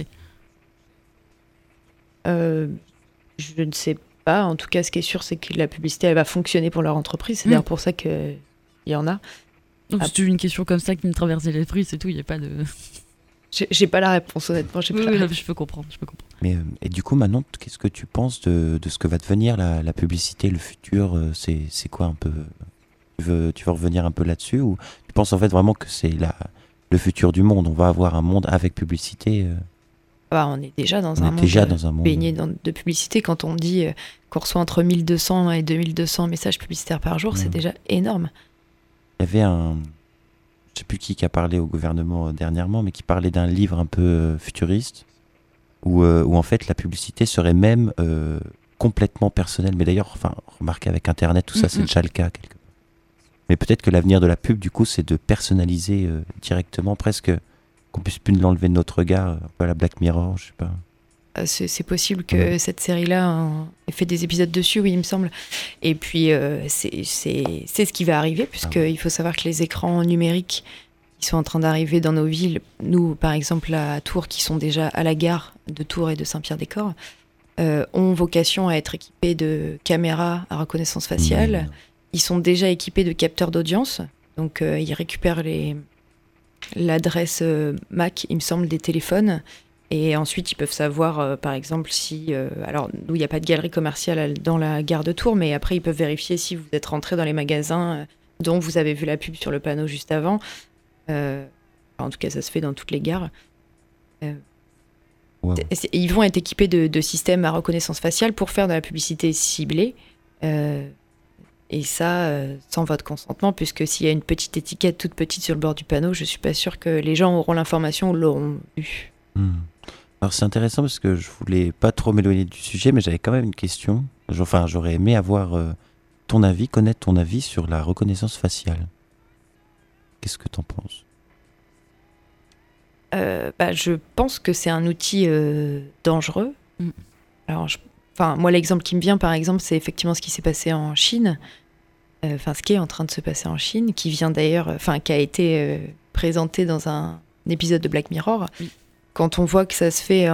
Je ne sais pas. En tout cas, ce qui est sûr, c'est que la publicité, elle va fonctionner pour leur entreprise. C'est d'ailleurs pour ça qu'il y en a. Donc, c'est une question comme ça qui me traversait l'esprit, c'est tout. Il n'y a pas de... J'ai pas la réponse, honnêtement. Je peux comprendre. Mais, et du coup, Manon, qu'est-ce que tu penses de ce que va devenir la publicité, le futur ? C'est quoi un peu... Tu veux revenir un peu là-dessus ou tu penses en fait vraiment que c'est le futur du monde ? On va avoir un monde avec publicité on est déjà dans un monde baigné de publicité. Quand on dit qu'on reçoit entre 1200 et 2200 messages publicitaires par jour, c'est déjà énorme. Il y avait je sais plus qui a parlé au gouvernement dernièrement, mais qui parlait d'un livre un peu futuriste où en fait la publicité serait même complètement personnelle. Mais d'ailleurs, remarquez avec Internet, tout ça, c'est déjà le cas quelque part. Mais peut-être que l'avenir de la pub, du coup, c'est de personnaliser directement, presque qu'on puisse plus l'enlever de notre regard, un peu à la Black Mirror, je sais pas. C'est possible que cette série-là ait fait des épisodes dessus, oui, il me semble. Et puis, c'est ce qui va arriver, puisqu'il faut savoir que les écrans numériques qui sont en train d'arriver dans nos villes, nous, par exemple, à Tours, qui sont déjà à la gare de Tours et de Saint-Pierre-des-Corps, ont vocation à être équipés de caméras à reconnaissance faciale. Ils sont déjà équipés de capteurs d'audience, donc ils récupèrent l'adresse MAC, il me semble, des téléphones. Et ensuite, ils peuvent savoir, par exemple, si... alors, nous, il n'y a pas de galerie commerciale dans la gare de Tours, mais après, ils peuvent vérifier si vous êtes rentré dans les magasins dont vous avez vu la pub sur le panneau juste avant. En tout cas, ça se fait dans toutes les gares. Wow. Ils vont être équipés de systèmes à reconnaissance faciale pour faire de la publicité ciblée. Et ça, sans votre consentement, puisque s'il y a une petite étiquette toute petite sur le bord du panneau, je ne suis pas sûre que les gens auront l'information ou l'auront vu. Alors c'est intéressant parce que je voulais pas trop m'éloigner du sujet, mais j'avais quand même une question. Enfin, j'aurais aimé avoir ton avis, connaître ton avis sur la reconnaissance faciale. Qu'est-ce que t'en penses ? Je pense que c'est un outil dangereux. Alors, moi, l'exemple qui me vient, par exemple, c'est effectivement ce qui s'est passé en Chine. Ce qui est en train de se passer en Chine, qui vient d'ailleurs, qui a été présenté dans un épisode de Black Mirror. Oui. Quand on voit que ça se fait,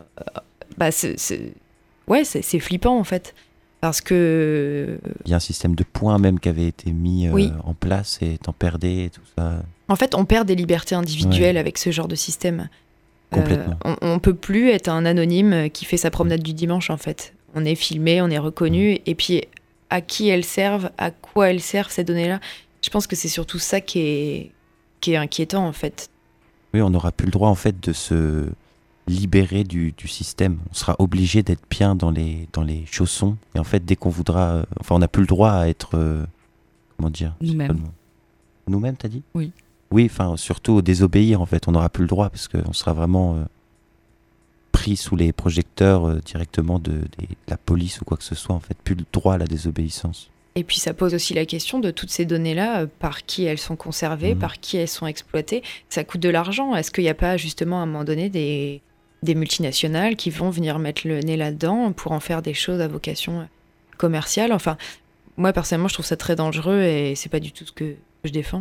c'est flippant en fait, parce que il y a un système de points même qui avait été mis en place et t'en perdais et tout ça. En fait, on perd des libertés individuelles avec ce genre de système. Complètement. On peut plus être un anonyme qui fait sa promenade du dimanche en fait. On est filmé, on est reconnu, et puis à qui elles servent, à quoi elles servent ces données-là. Je pense que c'est surtout ça qui est inquiétant en fait. Oui, on n'aura plus le droit en fait de se libérer du système. On sera obligé d'être bien dans les chaussons. Et en fait, dès qu'on voudra... on n'a plus le droit à être... comment dire ? Nous-mêmes. Nous-mêmes, t'as dit ? Oui. Oui, surtout désobéir en fait. On n'aura plus le droit parce qu'on sera vraiment pris sous les projecteurs directement de la police ou quoi que ce soit. En fait, plus le droit à la désobéissance. Et puis ça pose aussi la question de toutes ces données-là, par qui elles sont conservées, par qui elles sont exploitées. Ça coûte de l'argent. Est-ce qu'il n'y a pas justement à un moment donné des multinationales qui vont venir mettre le nez là-dedans pour en faire des choses à vocation commerciale ? Enfin, moi personnellement, je trouve ça très dangereux et c'est pas du tout ce que je défends.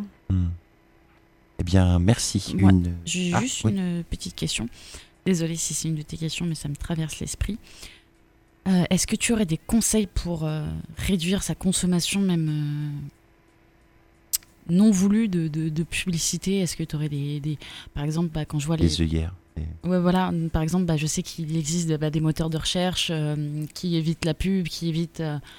Eh bien, merci. Moi, j'ai juste une petite question. Désolée si c'est une de tes questions, mais ça me traverse l'esprit. Est-ce que tu aurais des conseils pour réduire sa consommation même non voulue de publicité ? Est-ce que tu aurais des par exemple, quand je vois les œillères. Ouais, voilà. Par exemple, je sais qu'il existe des moteurs de recherche qui évitent la pub, qui évitent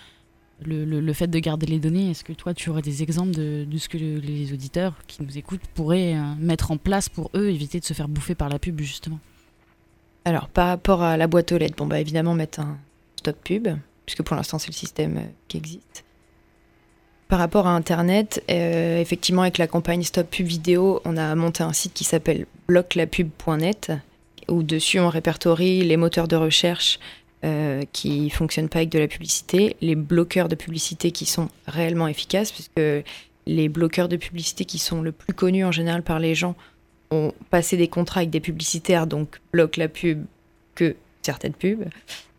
le fait de garder les données. Est-ce que toi, tu aurais des exemples de ce que les auditeurs qui nous écoutent pourraient mettre en place pour eux éviter de se faire bouffer par la pub, justement ? Alors, par rapport à la boîte aux lettres, évidemment, mettre un stop pub, puisque pour l'instant, c'est le système qui existe. Par rapport à Internet, effectivement, avec la campagne Stop Pub Vidéo, on a monté un site qui s'appelle bloclapub.net, où dessus, on répertorie les moteurs de recherche qui ne fonctionnent pas avec de la publicité, les bloqueurs de publicité qui sont réellement efficaces, puisque les bloqueurs de publicité qui sont le plus connus en général par les gens ont passé des contrats avec des publicitaires, donc bloquent la pub que certaines pubs.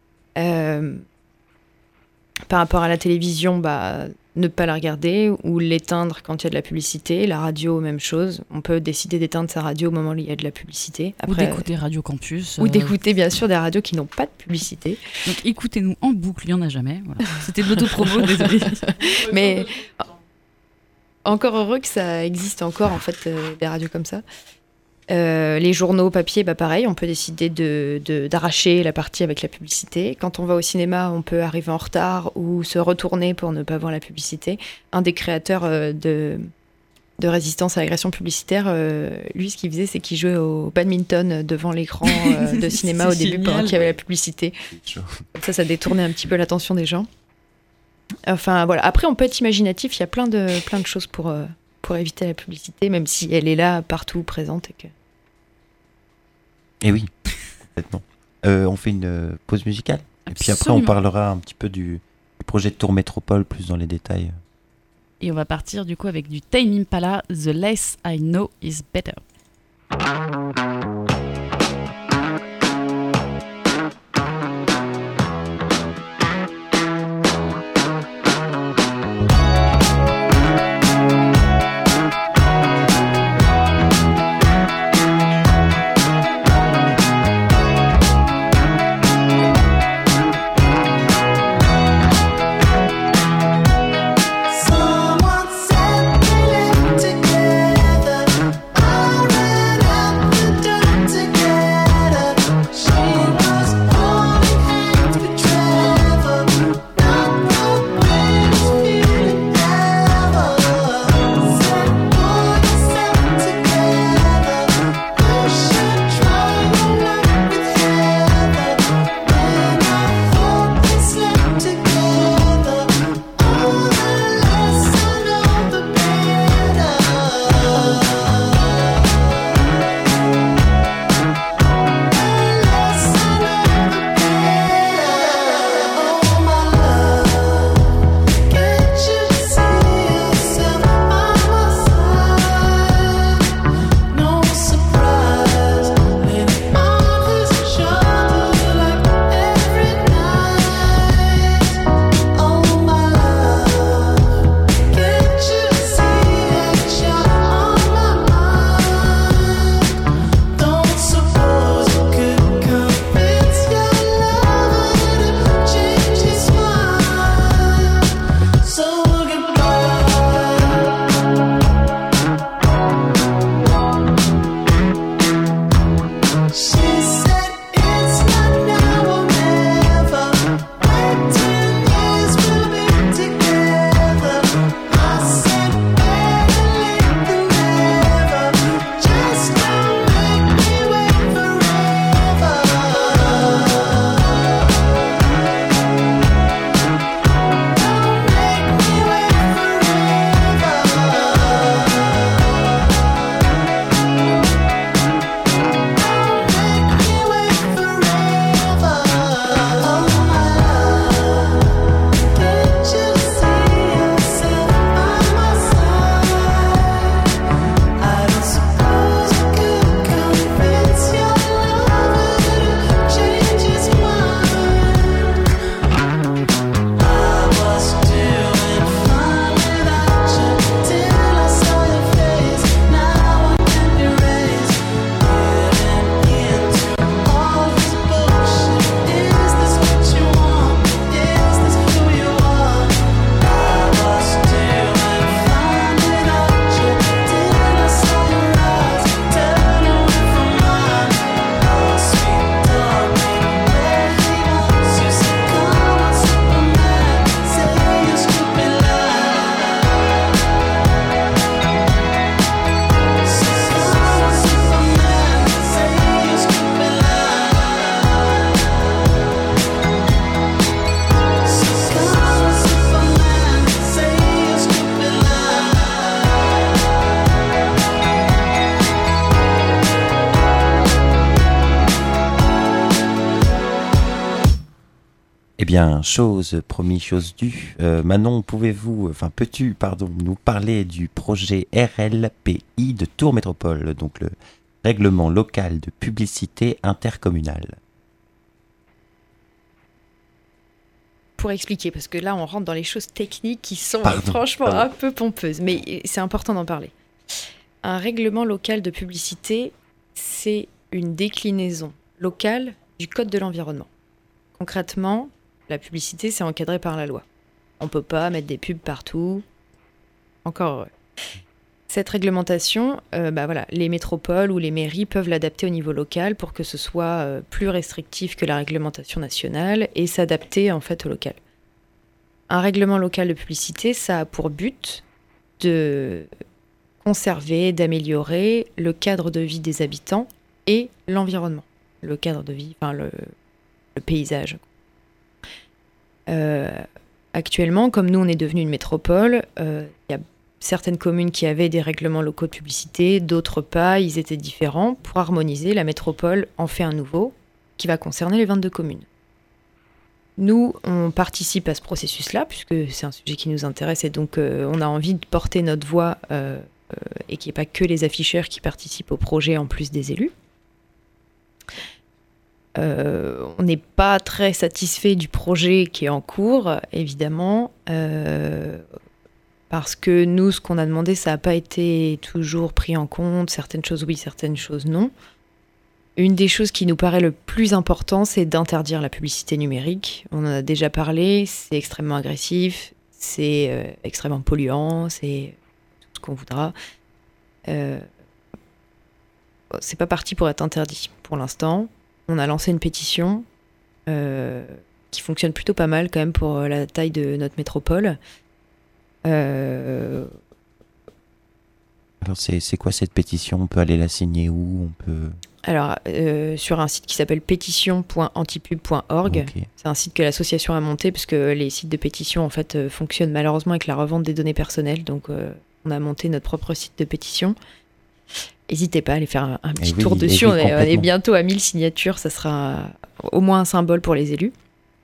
Par rapport à la télévision, ne pas la regarder ou l'éteindre quand il y a de la publicité. La radio, même chose. On peut décider d'éteindre sa radio au moment où il y a de la publicité. Après, ou d'écouter Radio Campus. Ou d'écouter, bien sûr, des radios qui n'ont pas de publicité. Donc écoutez-nous en boucle, il n'y en a jamais. Voilà. C'était de l'autopromo, désolé. Mais encore heureux que ça existe encore, en fait, des radios comme ça. Les journaux papier, pareil, on peut décider d'arracher la partie avec la publicité. Quand on va au cinéma, on peut arriver en retard ou se retourner pour ne pas voir la publicité. Un des créateurs de résistance à l'agression publicitaire, lui, ce qu'il faisait, c'est qu'il jouait au badminton devant l'écran de cinéma au début pendant qu'il y avait la publicité. Comme ça détournait un petit peu l'attention des gens. Enfin, voilà. Après, on peut être imaginatif. Il y a plein de choses pour éviter la publicité, même si elle est là, partout, présente. Et oui, complètement. On fait une pause musicale. Et puis après, on parlera un petit peu du projet de Tour Métropole, plus dans les détails. Et on va partir du coup avec du Tame Impala, The Less I Know Is Better. bien, chose due. Manon, peux-tu, nous parler du projet RLPI de Tours Métropole, donc le règlement local de publicité intercommunale? Pour expliquer, parce que là, on rentre dans les choses techniques qui sont Pardon. un peu pompeuses, mais c'est important d'en parler. Un règlement local de publicité, c'est une déclinaison locale du Code de l'environnement. Concrètement, la publicité, c'est encadré par la loi. On ne peut pas mettre des pubs partout. Encore heureux. Cette réglementation, les métropoles ou les mairies peuvent l'adapter au niveau local pour que ce soit plus restrictif que la réglementation nationale et s'adapter en fait au local. Un règlement local de publicité, ça a pour but de conserver, d'améliorer le cadre de vie des habitants et l'environnement. Le cadre de vie, le paysage. Actuellement, comme nous on est devenu une métropole, il y a certaines communes qui avaient des règlements locaux de publicité, d'autres pas, ils étaient différents. Pour harmoniser, la métropole en fait un nouveau qui va concerner les 22 communes. Nous, on participe à ce processus-là, puisque c'est un sujet qui nous intéresse et donc on a envie de porter notre voix et qu'il n'y ait pas que les afficheurs qui participent au projet en plus des élus. On n'est pas très satisfait du projet qui est en cours, évidemment, parce que nous, ce qu'on a demandé, ça n'a pas été toujours pris en compte. Certaines choses oui, certaines choses non. Une des choses qui nous paraît le plus important, c'est d'interdire la publicité numérique. On en a déjà parlé, c'est extrêmement agressif, c'est extrêmement polluant, c'est tout ce qu'on voudra. C'est pas parti pour être interdit pour l'instant. On a lancé une pétition qui fonctionne plutôt pas mal quand même pour la taille de notre métropole. Alors c'est quoi cette pétition? On peut aller la signer où? Alors, sur un site qui s'appelle pétition.antipub.org. Okay. C'est un site que l'association a monté parce que les sites de pétition en fait fonctionnent malheureusement avec la revente des données personnelles. Donc, on a monté notre propre site de pétition. N'hésitez pas à aller faire un petit tour dessus. On est bientôt à 1000 signatures. Ça sera au moins un symbole pour les élus.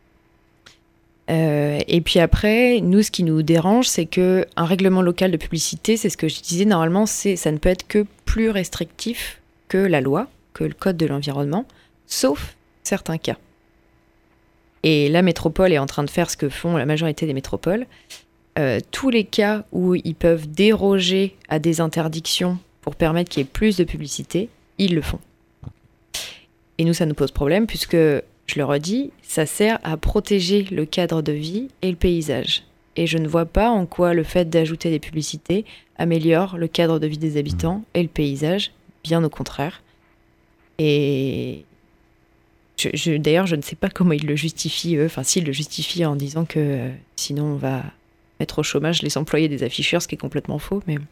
Et puis après, nous, ce qui nous dérange, c'est qu'un règlement local de publicité, c'est ce que je disais, normalement, ça ne peut être que plus restrictif que la loi, que le Code de l'environnement, sauf certains cas. Et la métropole est en train de faire ce que font la majorité des métropoles. Tous les cas où ils peuvent déroger à des interdictions pour permettre qu'il y ait plus de publicité, ils le font. Et nous, ça nous pose problème puisque, je le redis, ça sert à protéger le cadre de vie et le paysage. Et je ne vois pas en quoi le fait d'ajouter des publicités améliore le cadre de vie des habitants et le paysage, bien au contraire. Et d'ailleurs, je ne sais pas comment ils le justifient, eux. Enfin, s'ils le justifient en disant que sinon on va mettre au chômage les employés des afficheurs, ce qui est complètement faux. Mais...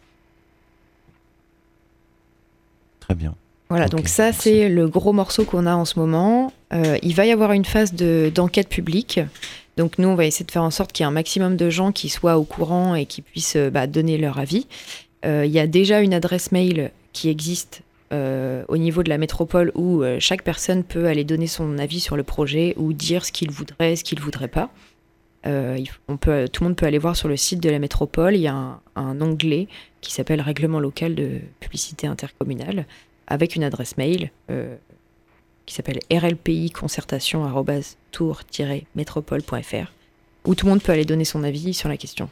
Très bien. Voilà, Okay, donc ça, c'est le gros morceau qu'on a en ce moment. Il va y avoir une phase d'enquête publique. Donc nous, on va essayer de faire en sorte qu'il y ait un maximum de gens qui soient au courant et qui puissent donner leur avis. Il y a déjà une adresse mail qui existe au niveau de la métropole où chaque personne peut aller donner son avis sur le projet ou dire ce qu'il voudrait, ce qu'il ne voudrait pas. Tout le monde peut aller voir sur le site de la métropole. Il y a un onglet qui s'appelle « Règlement local de publicité intercommunale » avec une adresse mail qui s'appelle rlpi-concertation@tours-métropole.fr où tout le monde peut aller donner son avis sur la question.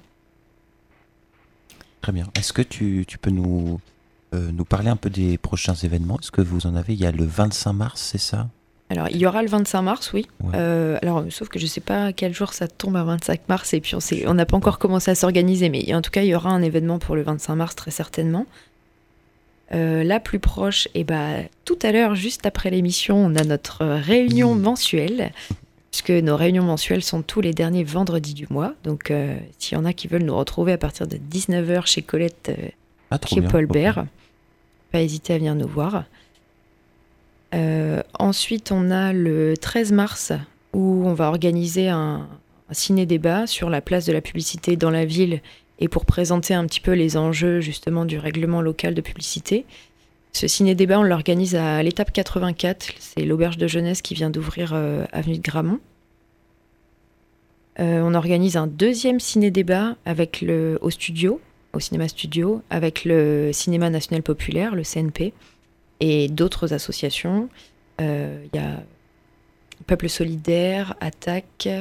Très bien. Est-ce que tu peux nous parler un peu des prochains événements? Est-ce que vous en avez? Il y a le 25 mars, c'est ça? Alors, il y aura le 25 mars, oui. Ouais. Sauf que je ne sais pas quel jour ça tombe à 25 mars et puis on n'a pas encore commencé à s'organiser, mais en tout cas, il y aura un événement pour le 25 mars, très certainement. La plus proche, tout à l'heure, juste après l'émission, on a notre réunion mensuelle, puisque nos réunions mensuelles sont tous les derniers vendredis du mois. Donc, s'il y en a qui veulent nous retrouver à partir de 19h chez Colette, chez Paul Bert, pas hésiter à venir nous voir. Ensuite, on a le 13 mars, où on va organiser un ciné-débat sur la place de la publicité dans la ville et pour présenter un petit peu les enjeux justement du règlement local de publicité. Ce ciné-débat, on l'organise à l'étape 84, c'est l'auberge de jeunesse qui vient d'ouvrir avenue de Gramont. On organise un deuxième ciné-débat au cinéma studio, avec le Cinéma National Populaire, le CNP, et d'autres associations. Il y a Peuple Solidaire, Attaque,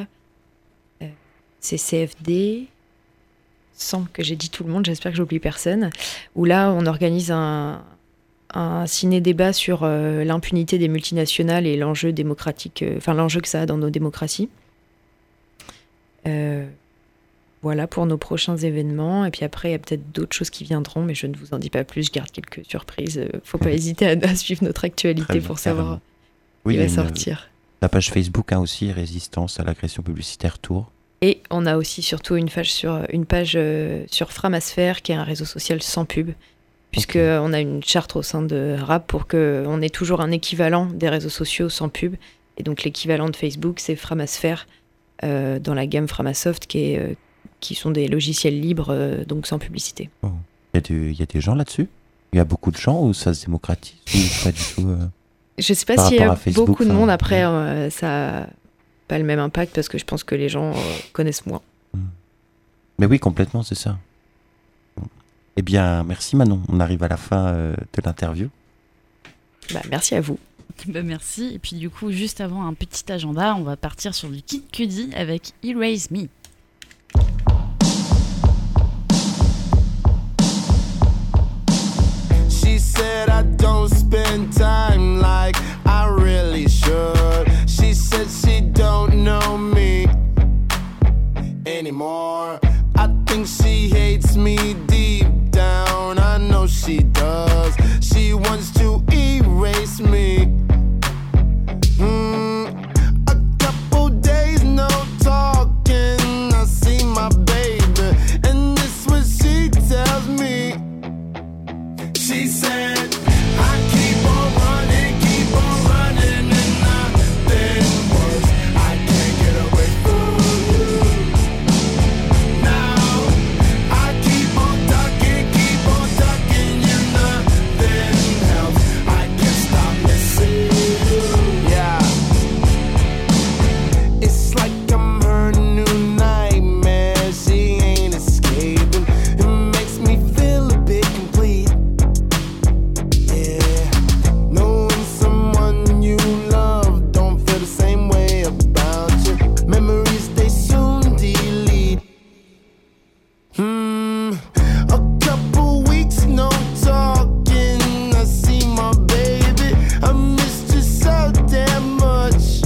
CCFD, semble que j'ai dit tout le monde, j'espère que j'oublie personne, où là on organise un ciné-débat sur l'impunité des multinationales et l'enjeu démocratique, l'enjeu que ça a dans nos démocraties. Voilà pour nos prochains événements. Et puis après, il y a peut-être d'autres choses qui viendront, mais je ne vous en dis pas plus, je garde quelques surprises. Faut pas hésiter à suivre notre actualité pour savoir ce qui va sortir. La page Facebook aussi, Résistance à l'agression publicitaire Tours. Et on a aussi surtout une page sur Framasphère, qui est un réseau social sans pub, puisqu'on a une charte au sein de RAP pour qu'on ait toujours un équivalent des réseaux sociaux sans pub. Et donc l'équivalent de Facebook, c'est Framasphère, dans la gamme Framasoft, qui sont des logiciels libres, donc sans publicité. Oh. Il y a des gens là-dessus ? Il y a beaucoup de gens ou ça se démocratise ou pas du tout Je ne sais pas s'il y a beaucoup de monde. Après, ça n'a pas le même impact parce que je pense que les gens connaissent moins. Mais oui, complètement, c'est ça. Eh bien, merci Manon. On arrive à la fin de l'interview. Merci à vous. Merci. Et puis du coup, juste avant un petit agenda, on va partir sur du Kid Cudi avec Erase Me. She said I don't spend time like I really should. She said she don't know me anymore. I think she hates me deep down. I know she does. She wants to erase me. A couple days no talking. I see my baby, and this what she tells me. She said, I keep on running, and nothing works. I can't get away from you. Now, I keep on ducking, you nothing helps. I can't stop missing you. Yeah. It's like I'm her new nightmare. She ain't escaping. It makes me feel a bit complete. Knowing someone you love don't feel the same way about you. Memories they soon delete. A couple weeks no talking. I see my baby. I missed you so damn much.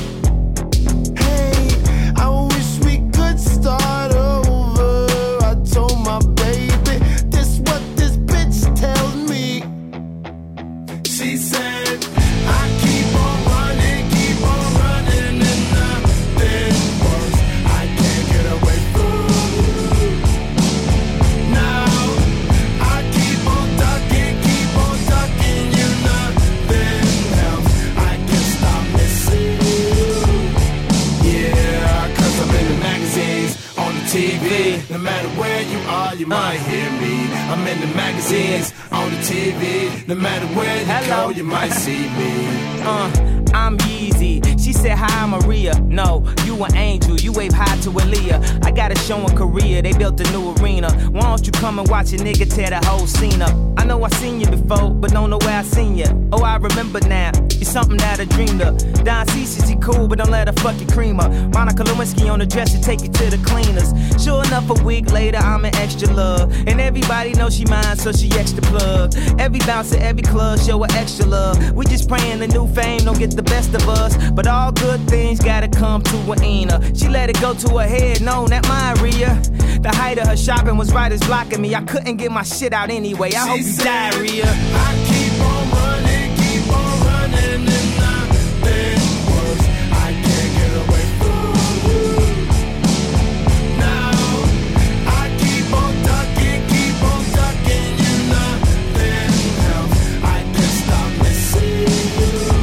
Hey, I wish we could start over. I told my baby, this what this bitch tells me. She said, I keep on running, and nothing works. I can't get away from you. Now, I keep on ducking, you nothing helps. I can't stop missing you. Yeah, 'cause I'm in the magazines, on the TV. No matter where you are, you might hear me. I'm in the magazines, on the TV. No matter where you go, you might see me. I'm Yeezy. She said, hi, Maria. No, you an angel. You wave high to Aaliyah. I got a show in Korea. They built a new arena. Why don't you come and watch a nigga tear the whole scene up? I know I seen you before, but don't know where I seen you. Oh, I remember now. You're something that I dreamed of. Don Cece, she cool, but don't let her fuck your cream up. Monica Lewinsky on the dresser, take you to the cleaners. Sure enough, a week later, I'm an extra love. And everybody knows she mine, so she extra plug. Every bouncer, every club, show her extra love. We just praying the new fame don't get the best of us. But all good things gotta come to an end. She let it go to her head, no, not mine, Rhea. The height of her shopping was right as blocking me. I couldn't get my shit out anyway. I hope you die, Rhea. I keep on running, and nothing works. I can't get away from you. Now, I keep on ducking, you nothing helps. I can't stop missing you.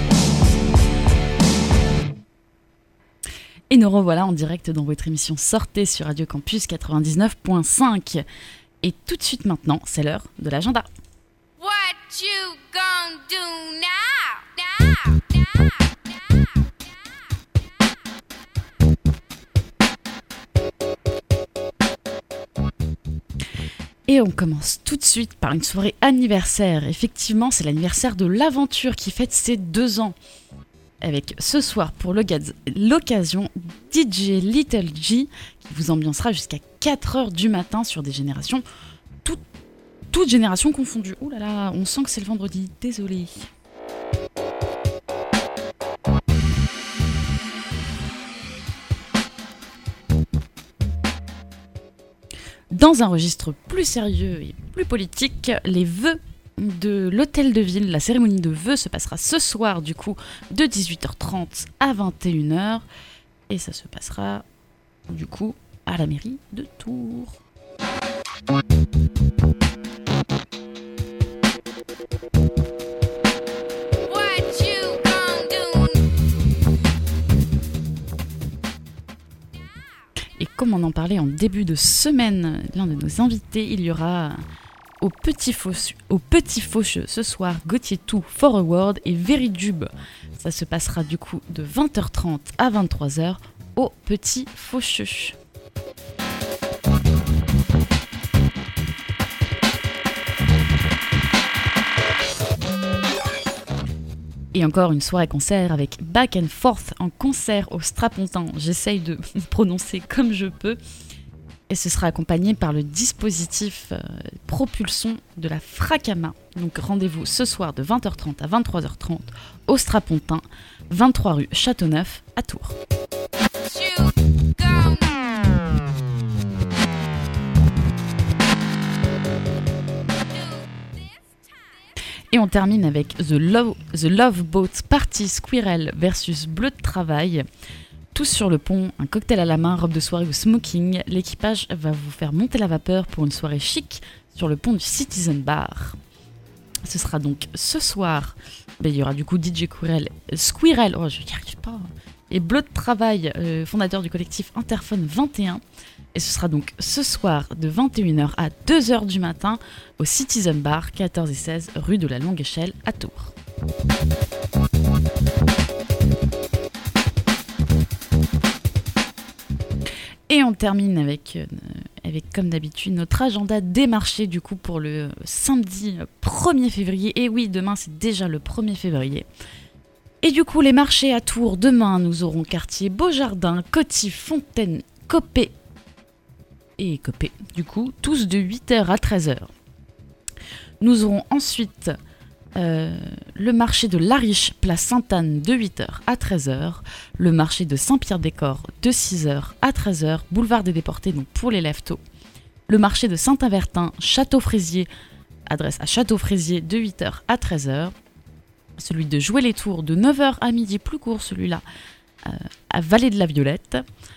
Et nous revoilà en direct dans votre émission Sortez sur Radio Campus 99.5. Et tout de suite maintenant, c'est l'heure de l'agenda. What you gonna do now? Et on commence tout de suite par une soirée anniversaire. Effectivement, c'est l'anniversaire de l'Aventure qui fête ses 2 ans. Avec ce soir, pour l'occasion, DJ Little G qui vous ambiancera jusqu'à 4h du matin sur des générations, toutes générations confondues. Ouh là là, on sent que c'est le vendredi, désolé. Dans un registre plus sérieux et plus politique, les vœux de l'hôtel de ville, la cérémonie de vœux se passera ce soir du coup de 18h30 à 21h et ça se passera du coup à la mairie de Tours. Et comme on en parlait en début de semaine, l'un de nos invités, il y aura au Petit Faucheux ce soir Gauthier 2, Forward et Veridube. Ça se passera du coup de 20h30 à 23h au Petit Faucheux. Et encore une soirée concert avec Back and Forth en concert au Strapontin. J'essaye de prononcer comme je peux. Et ce sera accompagné par le dispositif Propulsion de la Fracama. Donc rendez-vous ce soir de 20h30 à 23h30 au Strapontin, 23 rue Châteauneuf à Tours. Et on termine avec The Love Boat Party Squirrel versus Bleu de Travail. Tous sur le pont, un cocktail à la main, robe de soirée ou smoking. L'équipage va vous faire monter la vapeur pour une soirée chic sur le pont du Citizen Bar. Ce sera donc ce soir. Il y aura du coup DJ Squirrel, oh je n'y arrive pas. Et Bleu de Travail, fondateur du collectif Interphone 21. Et ce sera donc ce soir de 21h à 2h du matin au Citizen Bar, 14 et 16 rue de la Longue Échelle à Tours. Et on termine avec comme d'habitude notre agenda des marchés du coup pour le samedi 1er février. Et oui, demain c'est déjà le 1er février. Et du coup les marchés à Tours, demain nous aurons Quartier Beaujardin, Coty, Fontaine, Copé et Copé, du coup, tous de 8h à 13h. Nous aurons ensuite le marché de Lariche, place Sainte-Anne, de 8h à 13h. Le marché de Saint-Pierre-des-Corps, de 6h à 13h. Boulevard des Déportés, donc pour les lève-tôt. Le marché de Saint-Avertin, Château-Fraisier, adresse à Château-Fraisier, de 8h à 13h. Celui de Jouer-les-Tours, de 9h à midi, plus court celui-là, à Vallée de la Violette.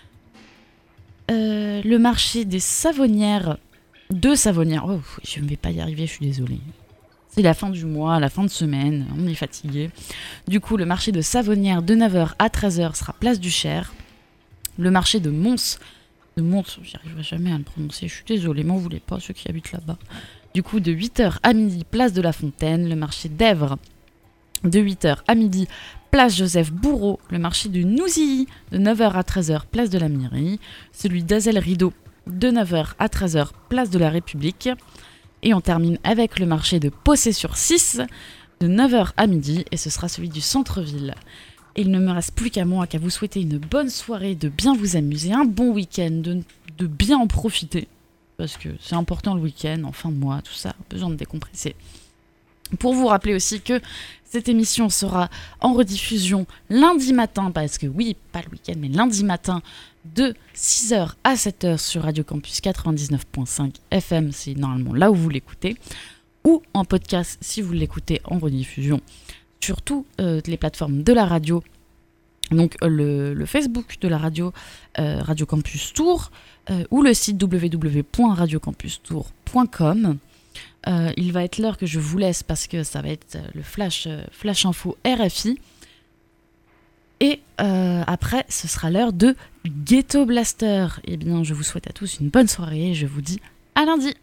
Le marché des Savonnières, de Savonnières, oh, je ne vais pas y arriver, je suis désolée. C'est la fin du mois, la fin de semaine, on est fatigué. Du coup, le marché de Savonnières de 9h à 13h sera place du Cher. Le marché de Mons, j'y arriverai jamais à le prononcer, je suis désolée, m'en voulez pas ceux qui habitent là-bas. Du coup, de 8h à midi, place de la Fontaine. Le marché d'Èvres, de 8h à midi, place Joseph Bourreau. Le marché de Nouzilly, de 9h à 13h, place de la Mairie. Celui d'Azel-Rideau, de 9h à 13h, place de la République. Et on termine avec le marché de Possé-sur-6, de 9h à midi, et ce sera celui du centre-ville. Et il ne me reste plus qu'à vous souhaiter une bonne soirée, de bien vous amuser, un bon week-end, de bien en profiter, parce que c'est important le week-end, en fin de mois, tout ça, besoin de décompresser. Pour vous rappeler aussi que cette émission sera en rediffusion lundi matin, parce que oui, pas le week-end, mais lundi matin, de 6h à 7h sur Radio Campus 99.5 FM, c'est normalement là où vous l'écoutez, ou en podcast si vous l'écoutez en rediffusion sur toutes les plateformes de la radio, donc le Facebook de la radio, Radio Campus Tours, ou le site www.radiocampustours.com. Il va être l'heure que je vous laisse parce que ça va être le flash info RFI. Et après, ce sera l'heure de Ghetto Blaster. Eh bien, je vous souhaite à tous une bonne soirée et je vous dis à lundi.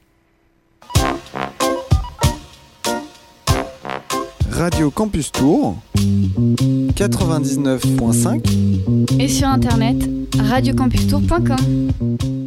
Radio Campus Tours 99.5 et sur internet radiocampustours.com.